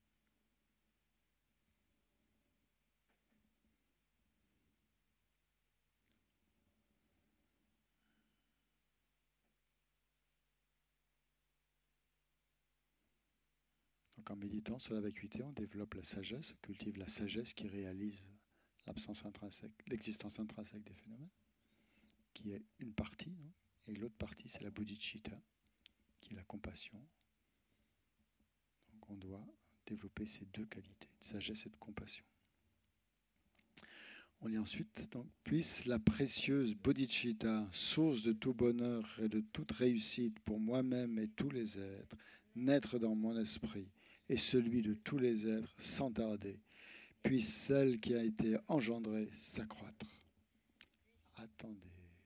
Donc en méditant sur la vacuité, on développe la sagesse, on cultive la sagesse qui réalise l'absence intrinsèque, l'existence intrinsèque des phénomènes, qui est une partie, hein, et l'autre partie, c'est la bodhicitta, qui est la compassion. Donc on doit développer ces deux qualités, de sagesse et de compassion. On lit ensuite, donc, puisse la précieuse bodhicitta, source de tout bonheur et de toute réussite pour moi-même et tous les êtres, naître dans mon esprit et celui de tous les êtres sans tarder, puisse celle qui a été engendrée s'accroître. Attendez.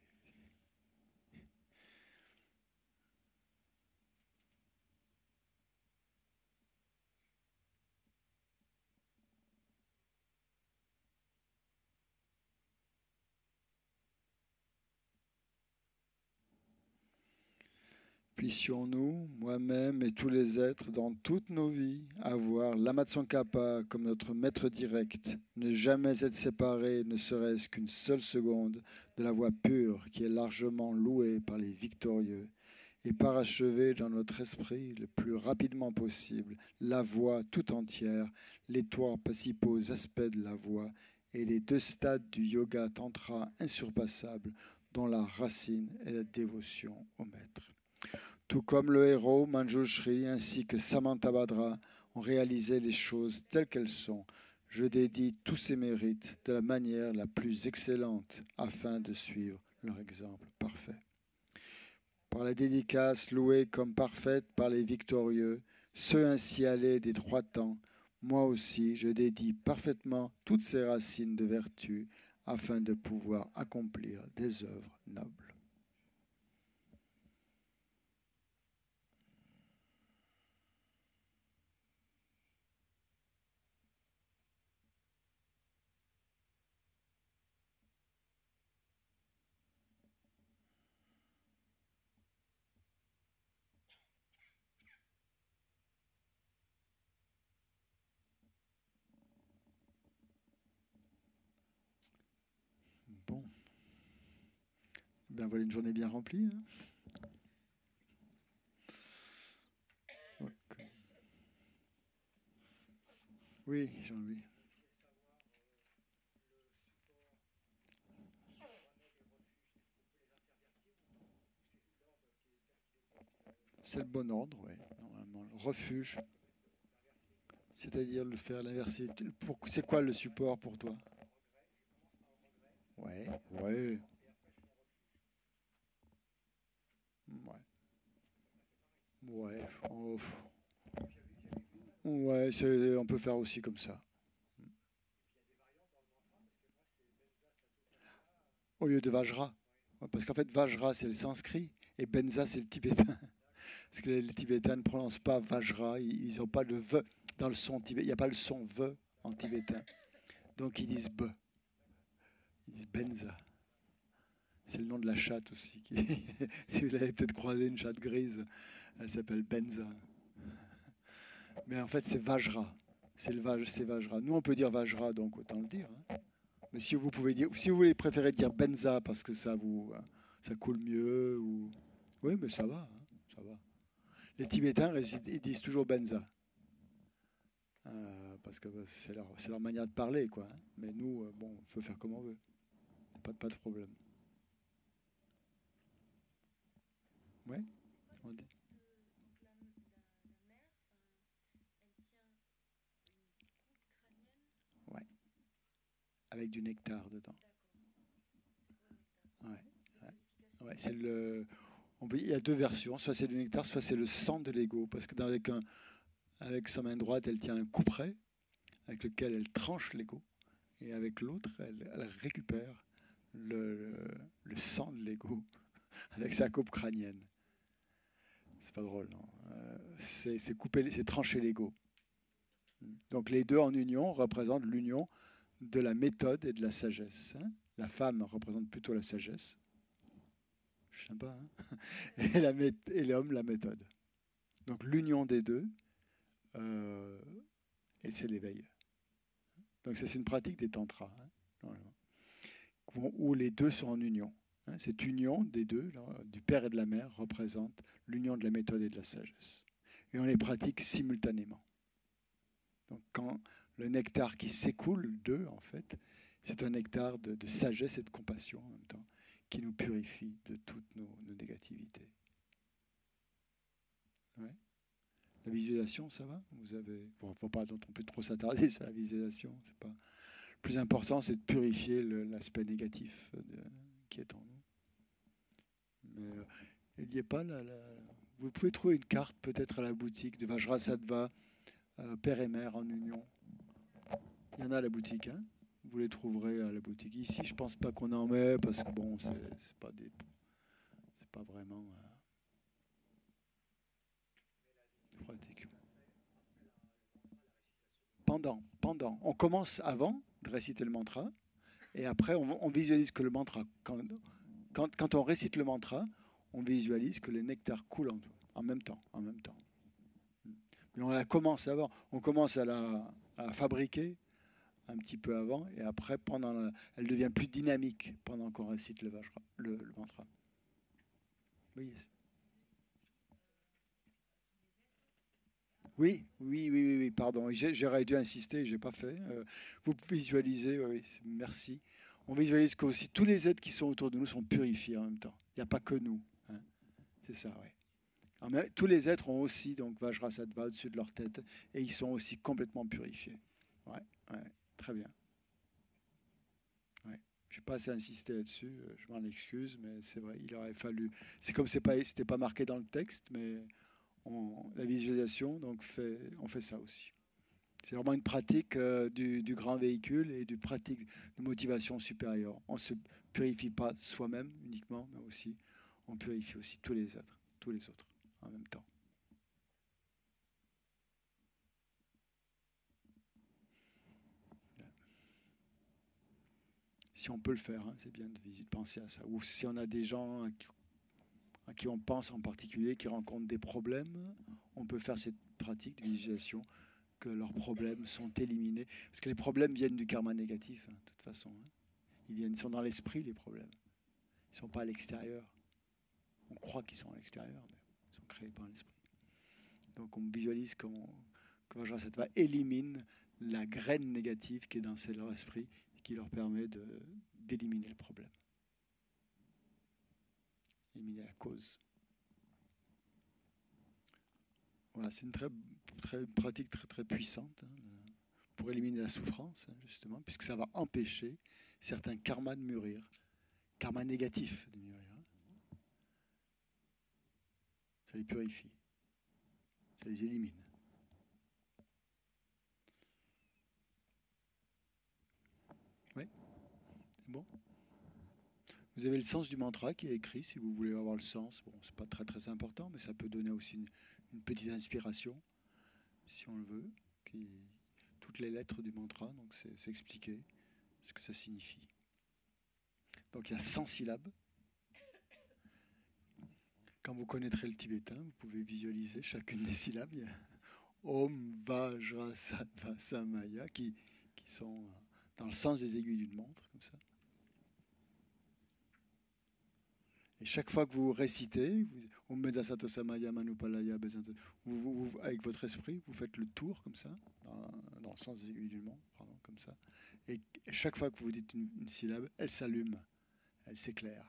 Puissions-nous, moi-même et tous les êtres, dans toutes nos vies, avoir l'Amatsongkhapa comme notre maître direct, ne jamais être séparés, ne serait-ce qu'une seule seconde, de la voie pure qui est largement louée par les victorieux, et parachever dans notre esprit le plus rapidement possible la voie tout entière, les 3 principaux aspects de la voie et les 2 stades du yoga tantra insurpassables, dont la racine est la dévotion au maître. Tout comme le héros Manjushri ainsi que Samantabhadra ont réalisé les choses telles qu'elles sont, je dédie tous ces mérites de la manière la plus excellente afin de suivre leur exemple parfait. Par la dédicace louée comme parfaite par les victorieux, ceux ainsi allés des 3 temps, moi aussi je dédie parfaitement toutes ces racines de vertu afin de pouvoir accomplir des œuvres nobles. Bon. Ben voilà une journée bien remplie. Hein. Okay. Oui, Jean-Louis. C'est le bon ordre, oui. Normalement, le refuge, c'est-à-dire le faire l'inverser. C'est quoi le support pour toi? Ouais, ouais, ouais, ouais. Ouais, on peut faire aussi comme ça. Au lieu de Vajra. Parce qu'en fait, Vajra, c'est le sanskrit et Benza, c'est le tibétain. Parce que les Tibétains ne prononcent pas Vajra, ils n'ont pas de V dans le son tibétain. Il n'y a pas le son V en tibétain. Donc ils disent B. Ils disent Benza. C'est le nom de la chatte aussi. Si vous l'avez peut-être croisé, une chatte grise, elle s'appelle Benza. Mais en fait, c'est Vajra. C'est Vajra. Nous, on peut dire Vajra, donc autant le dire. Hein. Mais si vous pouvez dire, si vous voulez préférer dire Benza parce que ça coule mieux, ou oui, mais ça va, hein, ça va. Les Tibétains, ils disent toujours Benza. Parce que c'est leur manière de parler, quoi. Hein. Mais nous, bon, on peut faire comme on veut. Pas de problème. Ouais. avec du nectar dedans. Ouais, ouais, ouais, il y a deux versions, soit c'est du nectar, soit c'est le sang de l'ego, parce que avec sa main droite, elle tient un couperet avec lequel elle tranche l'ego, et avec l'autre, elle récupère le sang de l'ego avec sa coupe crânienne. C'est pas drôle, non? C'est couper, c'est trancher l'ego. Donc les deux en union représentent l'union de la méthode et de la sagesse. Hein. La femme représente plutôt la sagesse, sympa, hein, et l'homme la méthode. Donc l'union des deux, et c'est l'éveil. Donc ça, c'est une pratique des tantras, hein, où les deux sont en union. Hein. Cette union des deux, là, du père et de la mère, représente l'union de la méthode et de la sagesse. Et on les pratique simultanément. Donc quand le nectar qui s'écoule d'eux, en fait, c'est un nectar de sagesse et de compassion en même temps, qui nous purifie de toutes nos négativités. Ouais. La visualisation, ça va? Vous avez, bon, faut pas non plus trop s'attarder sur la visualisation. C'est pas. Le plus important, c'est de purifier l'aspect négatif qui est en nous. Mais il n'y a pas vous pouvez trouver une carte peut-être à la boutique de Vajrasattva, père et mère en union. Il y en a à la boutique, hein? Vous les trouverez à la boutique. Ici, je pense pas qu'on en met parce que bon, c'est pas vraiment pratique. Pendant. On commence avant de réciter le mantra et après on visualise que le mantra, quand on récite le mantra, on visualise que le nectar coule en même temps. Mais on la commence avant. On commence à la fabriquer un petit peu avant et après, elle devient plus dynamique pendant qu'on récite le mantra. Oui. Oui, pardon. J'aurais dû insister, j'ai pas fait. Vous visualisez, oui, merci. On visualise que aussi tous les êtres qui sont autour de nous sont purifiés en même temps. Il n'y a pas que nous. Hein. C'est ça, oui. Tous les êtres ont aussi donc Vajrasattva au-dessus de leur tête et ils sont aussi complètement purifiés. Ouais, très bien. Ouais. Je n'ai pas assez insisté là-dessus, je m'en excuse, mais c'est vrai, il aurait fallu. C'est comme c'était pas marqué dans le texte, mais la visualisation, donc on fait ça aussi. C'est vraiment une pratique du grand véhicule et du pratique de motivation supérieure. On ne se purifie pas soi-même uniquement, mais aussi on purifie aussi tous les autres en même temps. Si on peut le faire, hein, c'est bien de penser à ça. Ou si on a des gens à qui on pense en particulier, qui rencontrent des problèmes, on peut faire cette pratique de visualisation, que leurs problèmes sont éliminés. Parce que les problèmes viennent du karma négatif, hein, de toute façon. Hein. Ils sont dans l'esprit, les problèmes. Ils ne sont pas à l'extérieur. On croit qu'ils sont à l'extérieur, mais ils sont créés par l'esprit. Donc on visualise que Vajrasattva élimine la graine négative qui est dans leur esprit, qui leur permet d'éliminer le problème. Éliminer la cause. Voilà, c'est une pratique très puissante hein, pour éliminer la souffrance, hein, justement, puisque ça va empêcher certains karmas de mûrir, karmas négatifs de mûrir. Hein. Ça les purifie, ça les élimine. Oui, c'est bon. Vous avez le sens du mantra qui est écrit, si vous voulez avoir le sens. Bon, c'est pas très important, mais ça peut donner aussi une petite inspiration, si on le veut. Toutes les lettres du mantra, donc c'est expliqué ce que ça signifie. Donc il y a 100 syllabes. Quand vous connaîtrez le tibétain, vous pouvez visualiser chacune des syllabes. Il y a Om, Vajrasattva, Samaya, qui sont dans le sens des aiguilles d'une montre, comme ça. Et chaque fois que vous récitez, Om Medasato Samaya Manupalaya Besanto, avec votre esprit, vous faites le tour comme ça, dans le sens des aiguilles d'une montre, pardon, comme ça. Et chaque fois que vous dites une syllabe, elle s'allume, elle s'éclaire.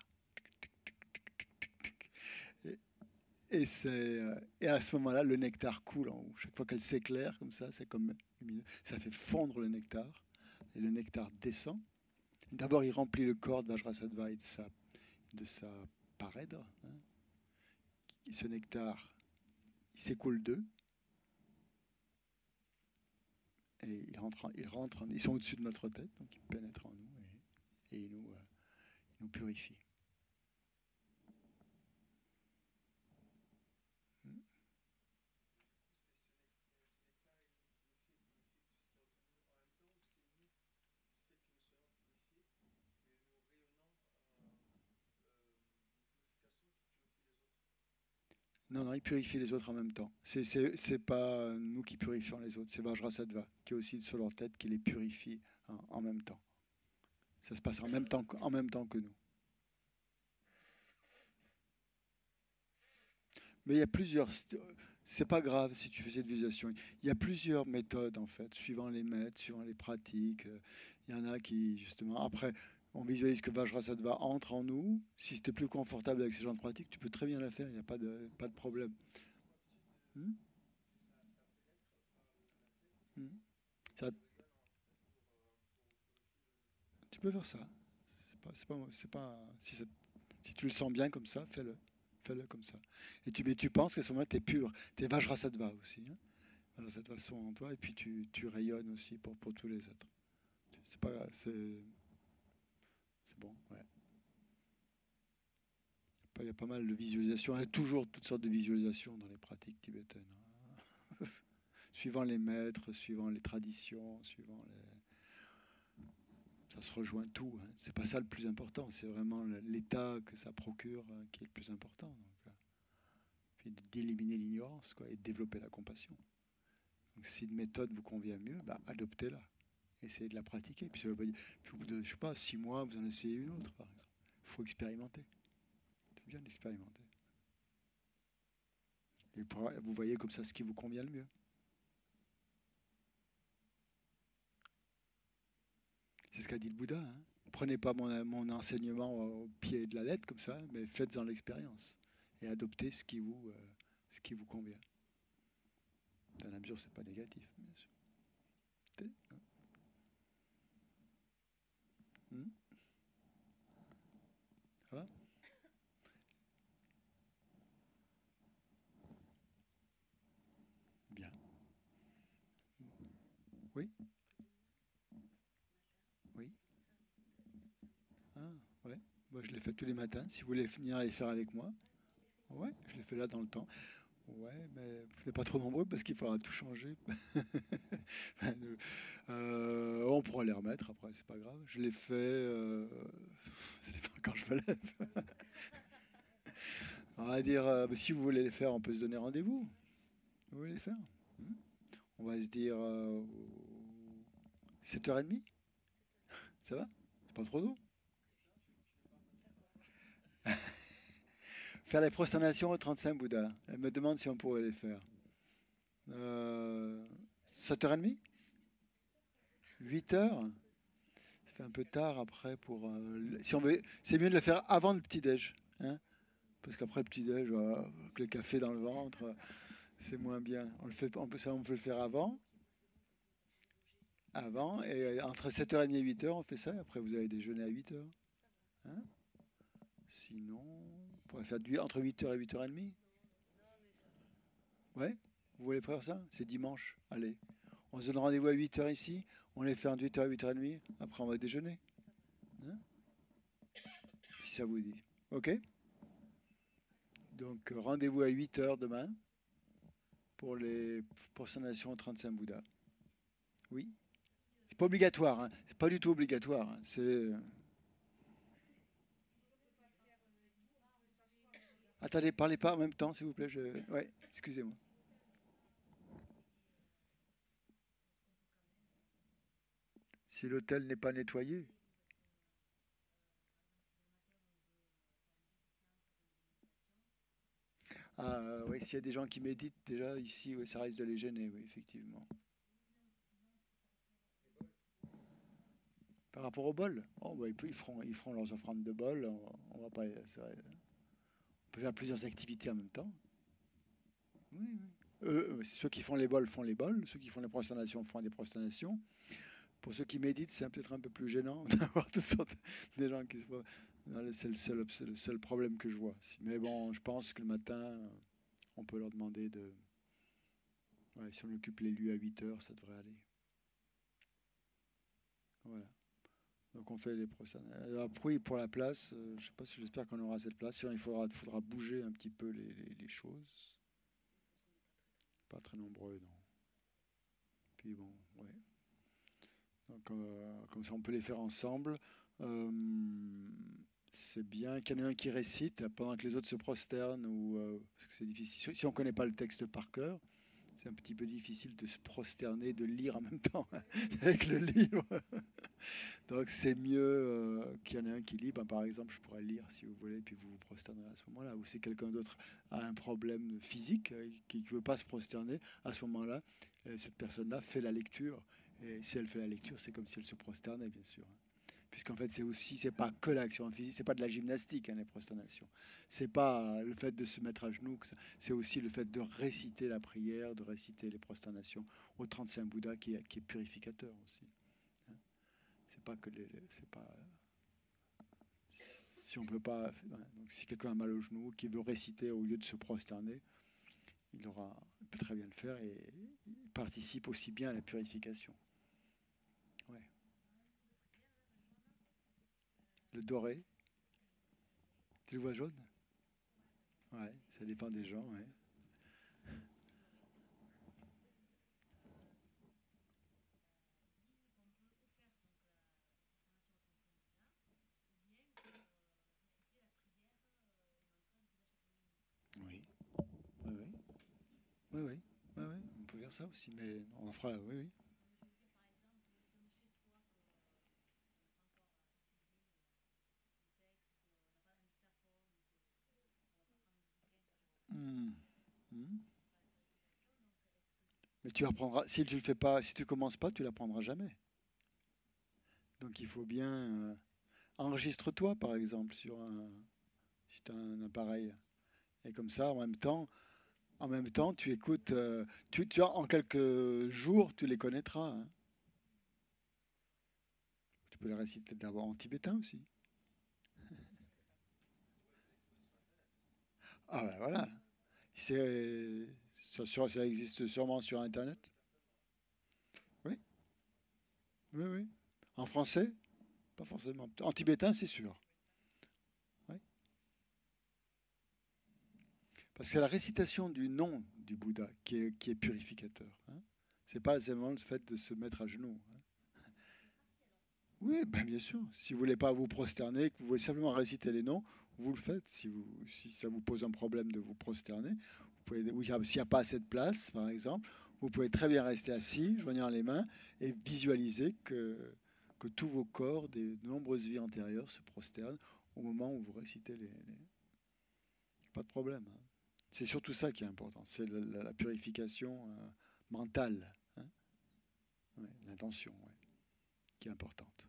Et à ce moment-là, le nectar coule en haut. Chaque fois qu'elle s'éclaire comme ça, c'est comme lumineux. Ça fait fondre le nectar. Et le nectar descend D'abord, il remplit le corps de Vajrasattva et de sa parèdre, hein. Ce nectar, il s'écoule d'eux et ils sont au-dessus de notre tête, donc ils pénètrent en nous et ils nous purifient. Non, non, il purifie les autres en même temps. C'est pas nous qui purifions les autres, c'est Vajrasattva qui est aussi sur leur tête qui les purifie en même temps. Ça se passe en même temps que nous. Mais il y a plusieurs. C'est pas grave si tu fais cette visualisation. Il y a plusieurs méthodes en fait, suivant les maîtres, suivant les pratiques. Il y en a qui justement après. On visualise que Vajrasattva entre en nous. Si c'était plus confortable avec ces genres de pratiques, tu peux très bien la faire, il n'y a pas de problème. Hmm. Hmm. Ça, tu peux faire ça. Si tu le sens bien comme ça, fais-le. Fais-le comme ça. Mais tu penses qu'à ce moment-là, tu es pur. Tu es Vajrasattva aussi, hein. Vajrasattva sont en toi et puis tu rayonnes aussi pour tous les autres. C'est pas, c'est bon, ouais. Il y a pas mal de visualisations. Il y a toujours toutes sortes de visualisations dans les pratiques tibétaines, hein. Suivant les maîtres, suivant les traditions, ça se rejoint tout, hein. C'est pas ça le plus important, c'est vraiment l'état que ça procure, qui est le plus important. Donc, puis d'éliminer l'ignorance, quoi, et de développer la compassion. Donc, si une méthode vous convient mieux, bah, adoptez-la. Essayez de la pratiquer. Puis, ça veut pas dire, puis au bout de, je sais pas, 6 mois, vous en essayez une autre, par exemple. Il faut expérimenter. C'est bien d'expérimenter. Et vous voyez comme ça ce qui vous convient le mieux. C'est ce qu'a dit le Bouddha, hein. Prenez pas mon enseignement au pied de la lettre comme ça, mais faites-en l'expérience et adoptez ce qui vous convient. Dans la mesure, c'est pas négatif, bien sûr. Hmm. Ça va. Bien. Oui, oui. Ah, ouais. Moi, je les fais tous les matins. Si vous voulez venir les faire avec moi, ouais, je les fais là dans le temps. Ouais, mais vous n'êtes pas trop nombreux parce qu'il faudra tout changer. On pourra les remettre après, c'est pas grave. Je les fais, ça dépend quand je me lève. On va dire, si vous voulez les faire, on peut se donner rendez-vous. Vous voulez les faire? Hmm. On va se dire 7h30. Ça va? C'est pas trop tôt? Faire les prosternations aux 35 Bouddhas. Elle me demande si on pourrait les faire. 7h30? 8h? Ça fait un peu tard après pour. Si on veut, c'est mieux de le faire avant le petit-déj, hein, parce qu'après le petit-déj, avec le café dans le ventre, c'est moins bien. On peut le faire avant, et entre 7h30 et 8h, on fait ça, et après vous allez déjeuner à 8h. Hein. Sinon, on pourrait faire entre 8h et 8h30. Ouais, vous voulez faire ça? C'est dimanche. Allez, on se donne rendez-vous à 8h ici, on les fait entre 8h et 8h30, après on va déjeuner. Hein, si ça vous dit. Ok? Donc rendez-vous à 8h demain pour sa nation 35 Bouddha. Oui. C'est pas obligatoire, hein. C'est pas du tout obligatoire, hein. Attendez, parlez pas en même temps, s'il vous plaît. Ouais, excusez-moi. Si l'hôtel n'est pas nettoyé. Ah oui, s'il y a des gens qui méditent déjà ici, oui, ça risque de les gêner, oui, effectivement. Par rapport au bol, oh, bah, ils feront leurs offrandes de bol. On va pas, on peut faire plusieurs activités en même temps. Oui, oui. Ceux qui font les bols font les bols, ceux qui font les prosternations font des prosternations. Pour ceux qui méditent, c'est peut-être un peu plus gênant d'avoir toutes sortes de gens qui se... Non, c'est le seul problème que je vois. Mais bon, je pense que le matin, on peut leur demander de... Ouais, si on occupe les lieux à 8 heures, ça devrait aller. Voilà. Donc on fait les procès. Après, pour la place, je sais pas si j'espère qu'on aura cette place. Sinon, faudra bouger un petit peu les choses. Pas très nombreux, non. Puis bon, ouais. Donc, comme ça, on peut les faire ensemble. Euh, c'est bien qu'il y en ait un qui récite pendant que les autres se prosternent, parce que c'est difficile. Si on ne connaît pas le texte par cœur, c'est un petit peu difficile de se prosterner, de lire en même temps avec le livre. Donc c'est mieux qu'il y en ait un qui lit. Ben, par exemple, je pourrais lire si vous voulez, puis vous vous prosternerez à ce moment-là. Ou si quelqu'un d'autre a un problème physique qui ne veut pas se prosterner, à ce moment-là, cette personne-là fait la lecture. Et si elle fait la lecture, c'est comme si elle se prosternait, bien sûr. Puisqu'en fait, c'est pas que l'action physique, c'est pas de la gymnastique, hein, les prosternations. C'est pas le fait de se mettre à genoux, c'est aussi le fait de réciter la prière, de réciter les prosternations au 35 Bouddha qui est purificateur aussi. Hein. C'est pas que c'est pas si on peut pas. Ouais, donc si quelqu'un a mal au genou, qui veut réciter au lieu de se prosterner, il peut très bien le faire et il participe aussi bien à la purification. Ouais. Le doré, tu le vois jaune? Ouais, ça dépend des gens, ouais. Oui, oui, oui, oui, oui, oui, oui, on peut faire ça aussi, mais on en fera, oui, oui. Hmm, hmm. Mais tu apprendras, si tu le fais pas, si tu commences pas, tu l'apprendras jamais. Donc il faut bien enregistre-toi par exemple si tu as un appareil et comme ça en même temps tu écoutes, en quelques jours tu les connaîtras. Hein. Tu peux les réciter d'abord en tibétain aussi. Ah ben voilà, c'est ça existe sûrement sur Internet. Oui, oui, oui. En français, pas forcément. En tibétain, c'est sûr. Oui. Parce que c'est la récitation du nom du Bouddha qui est purificateur. Hein. C'est pas seulement le fait de se mettre à genoux. Hein. Oui, ben bien sûr. Si vous voulez pas vous prosterner, que vous voulez simplement réciter les noms, vous le faites. Si ça vous pose un problème de vous prosterner, vous pouvez, oui, s'il n'y a pas assez de place, par exemple, vous pouvez très bien rester assis, joignant les mains, et visualiser que tous vos corps des de nombreuses vies antérieures se prosternent au moment où vous récitez Pas de problème. Hein. C'est surtout ça qui est important. C'est la purification mentale, hein. Ouais, l'intention, ouais, qui est importante.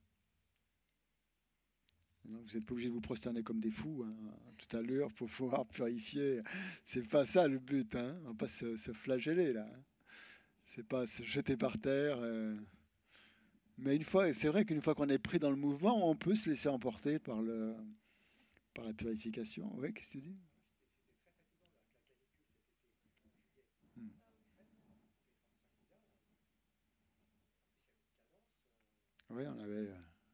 Donc, vous n'êtes pas obligé de vous prosterner comme des fous hein, tout à l'heure pour pouvoir purifier. C'est pas ça le but. Hein. On va pas se flageller là. Hein. C'est pas se jeter par terre. Mais c'est vrai qu'une fois qu'on est pris dans le mouvement, on peut se laisser emporter par la purification. Oui, qu'est-ce que tu dis? Hmm. Oui, on avait.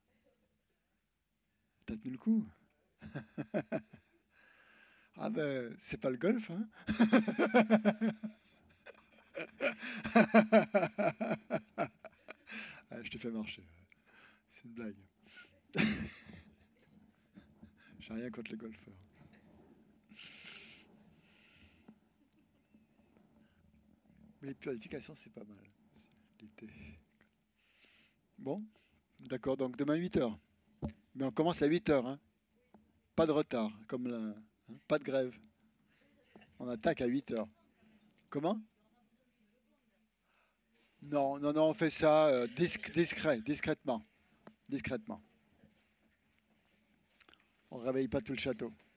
T'as tenu le coup. Ah ben, c'est pas le golf, hein? Ah, je te fais marcher. C'est une blague. J'ai rien contre les golfeurs. Mais les purifications, c'est pas mal. L'été. Bon, d'accord, donc demain 8 heures. Mais on commence à 8 heures, hein? Pas de retard, comme là. Hein. Pas de grève. On attaque à 8 heures. Comment? Non, non, non, on fait ça discrètement. Discrètement. On ne réveille pas tout le château.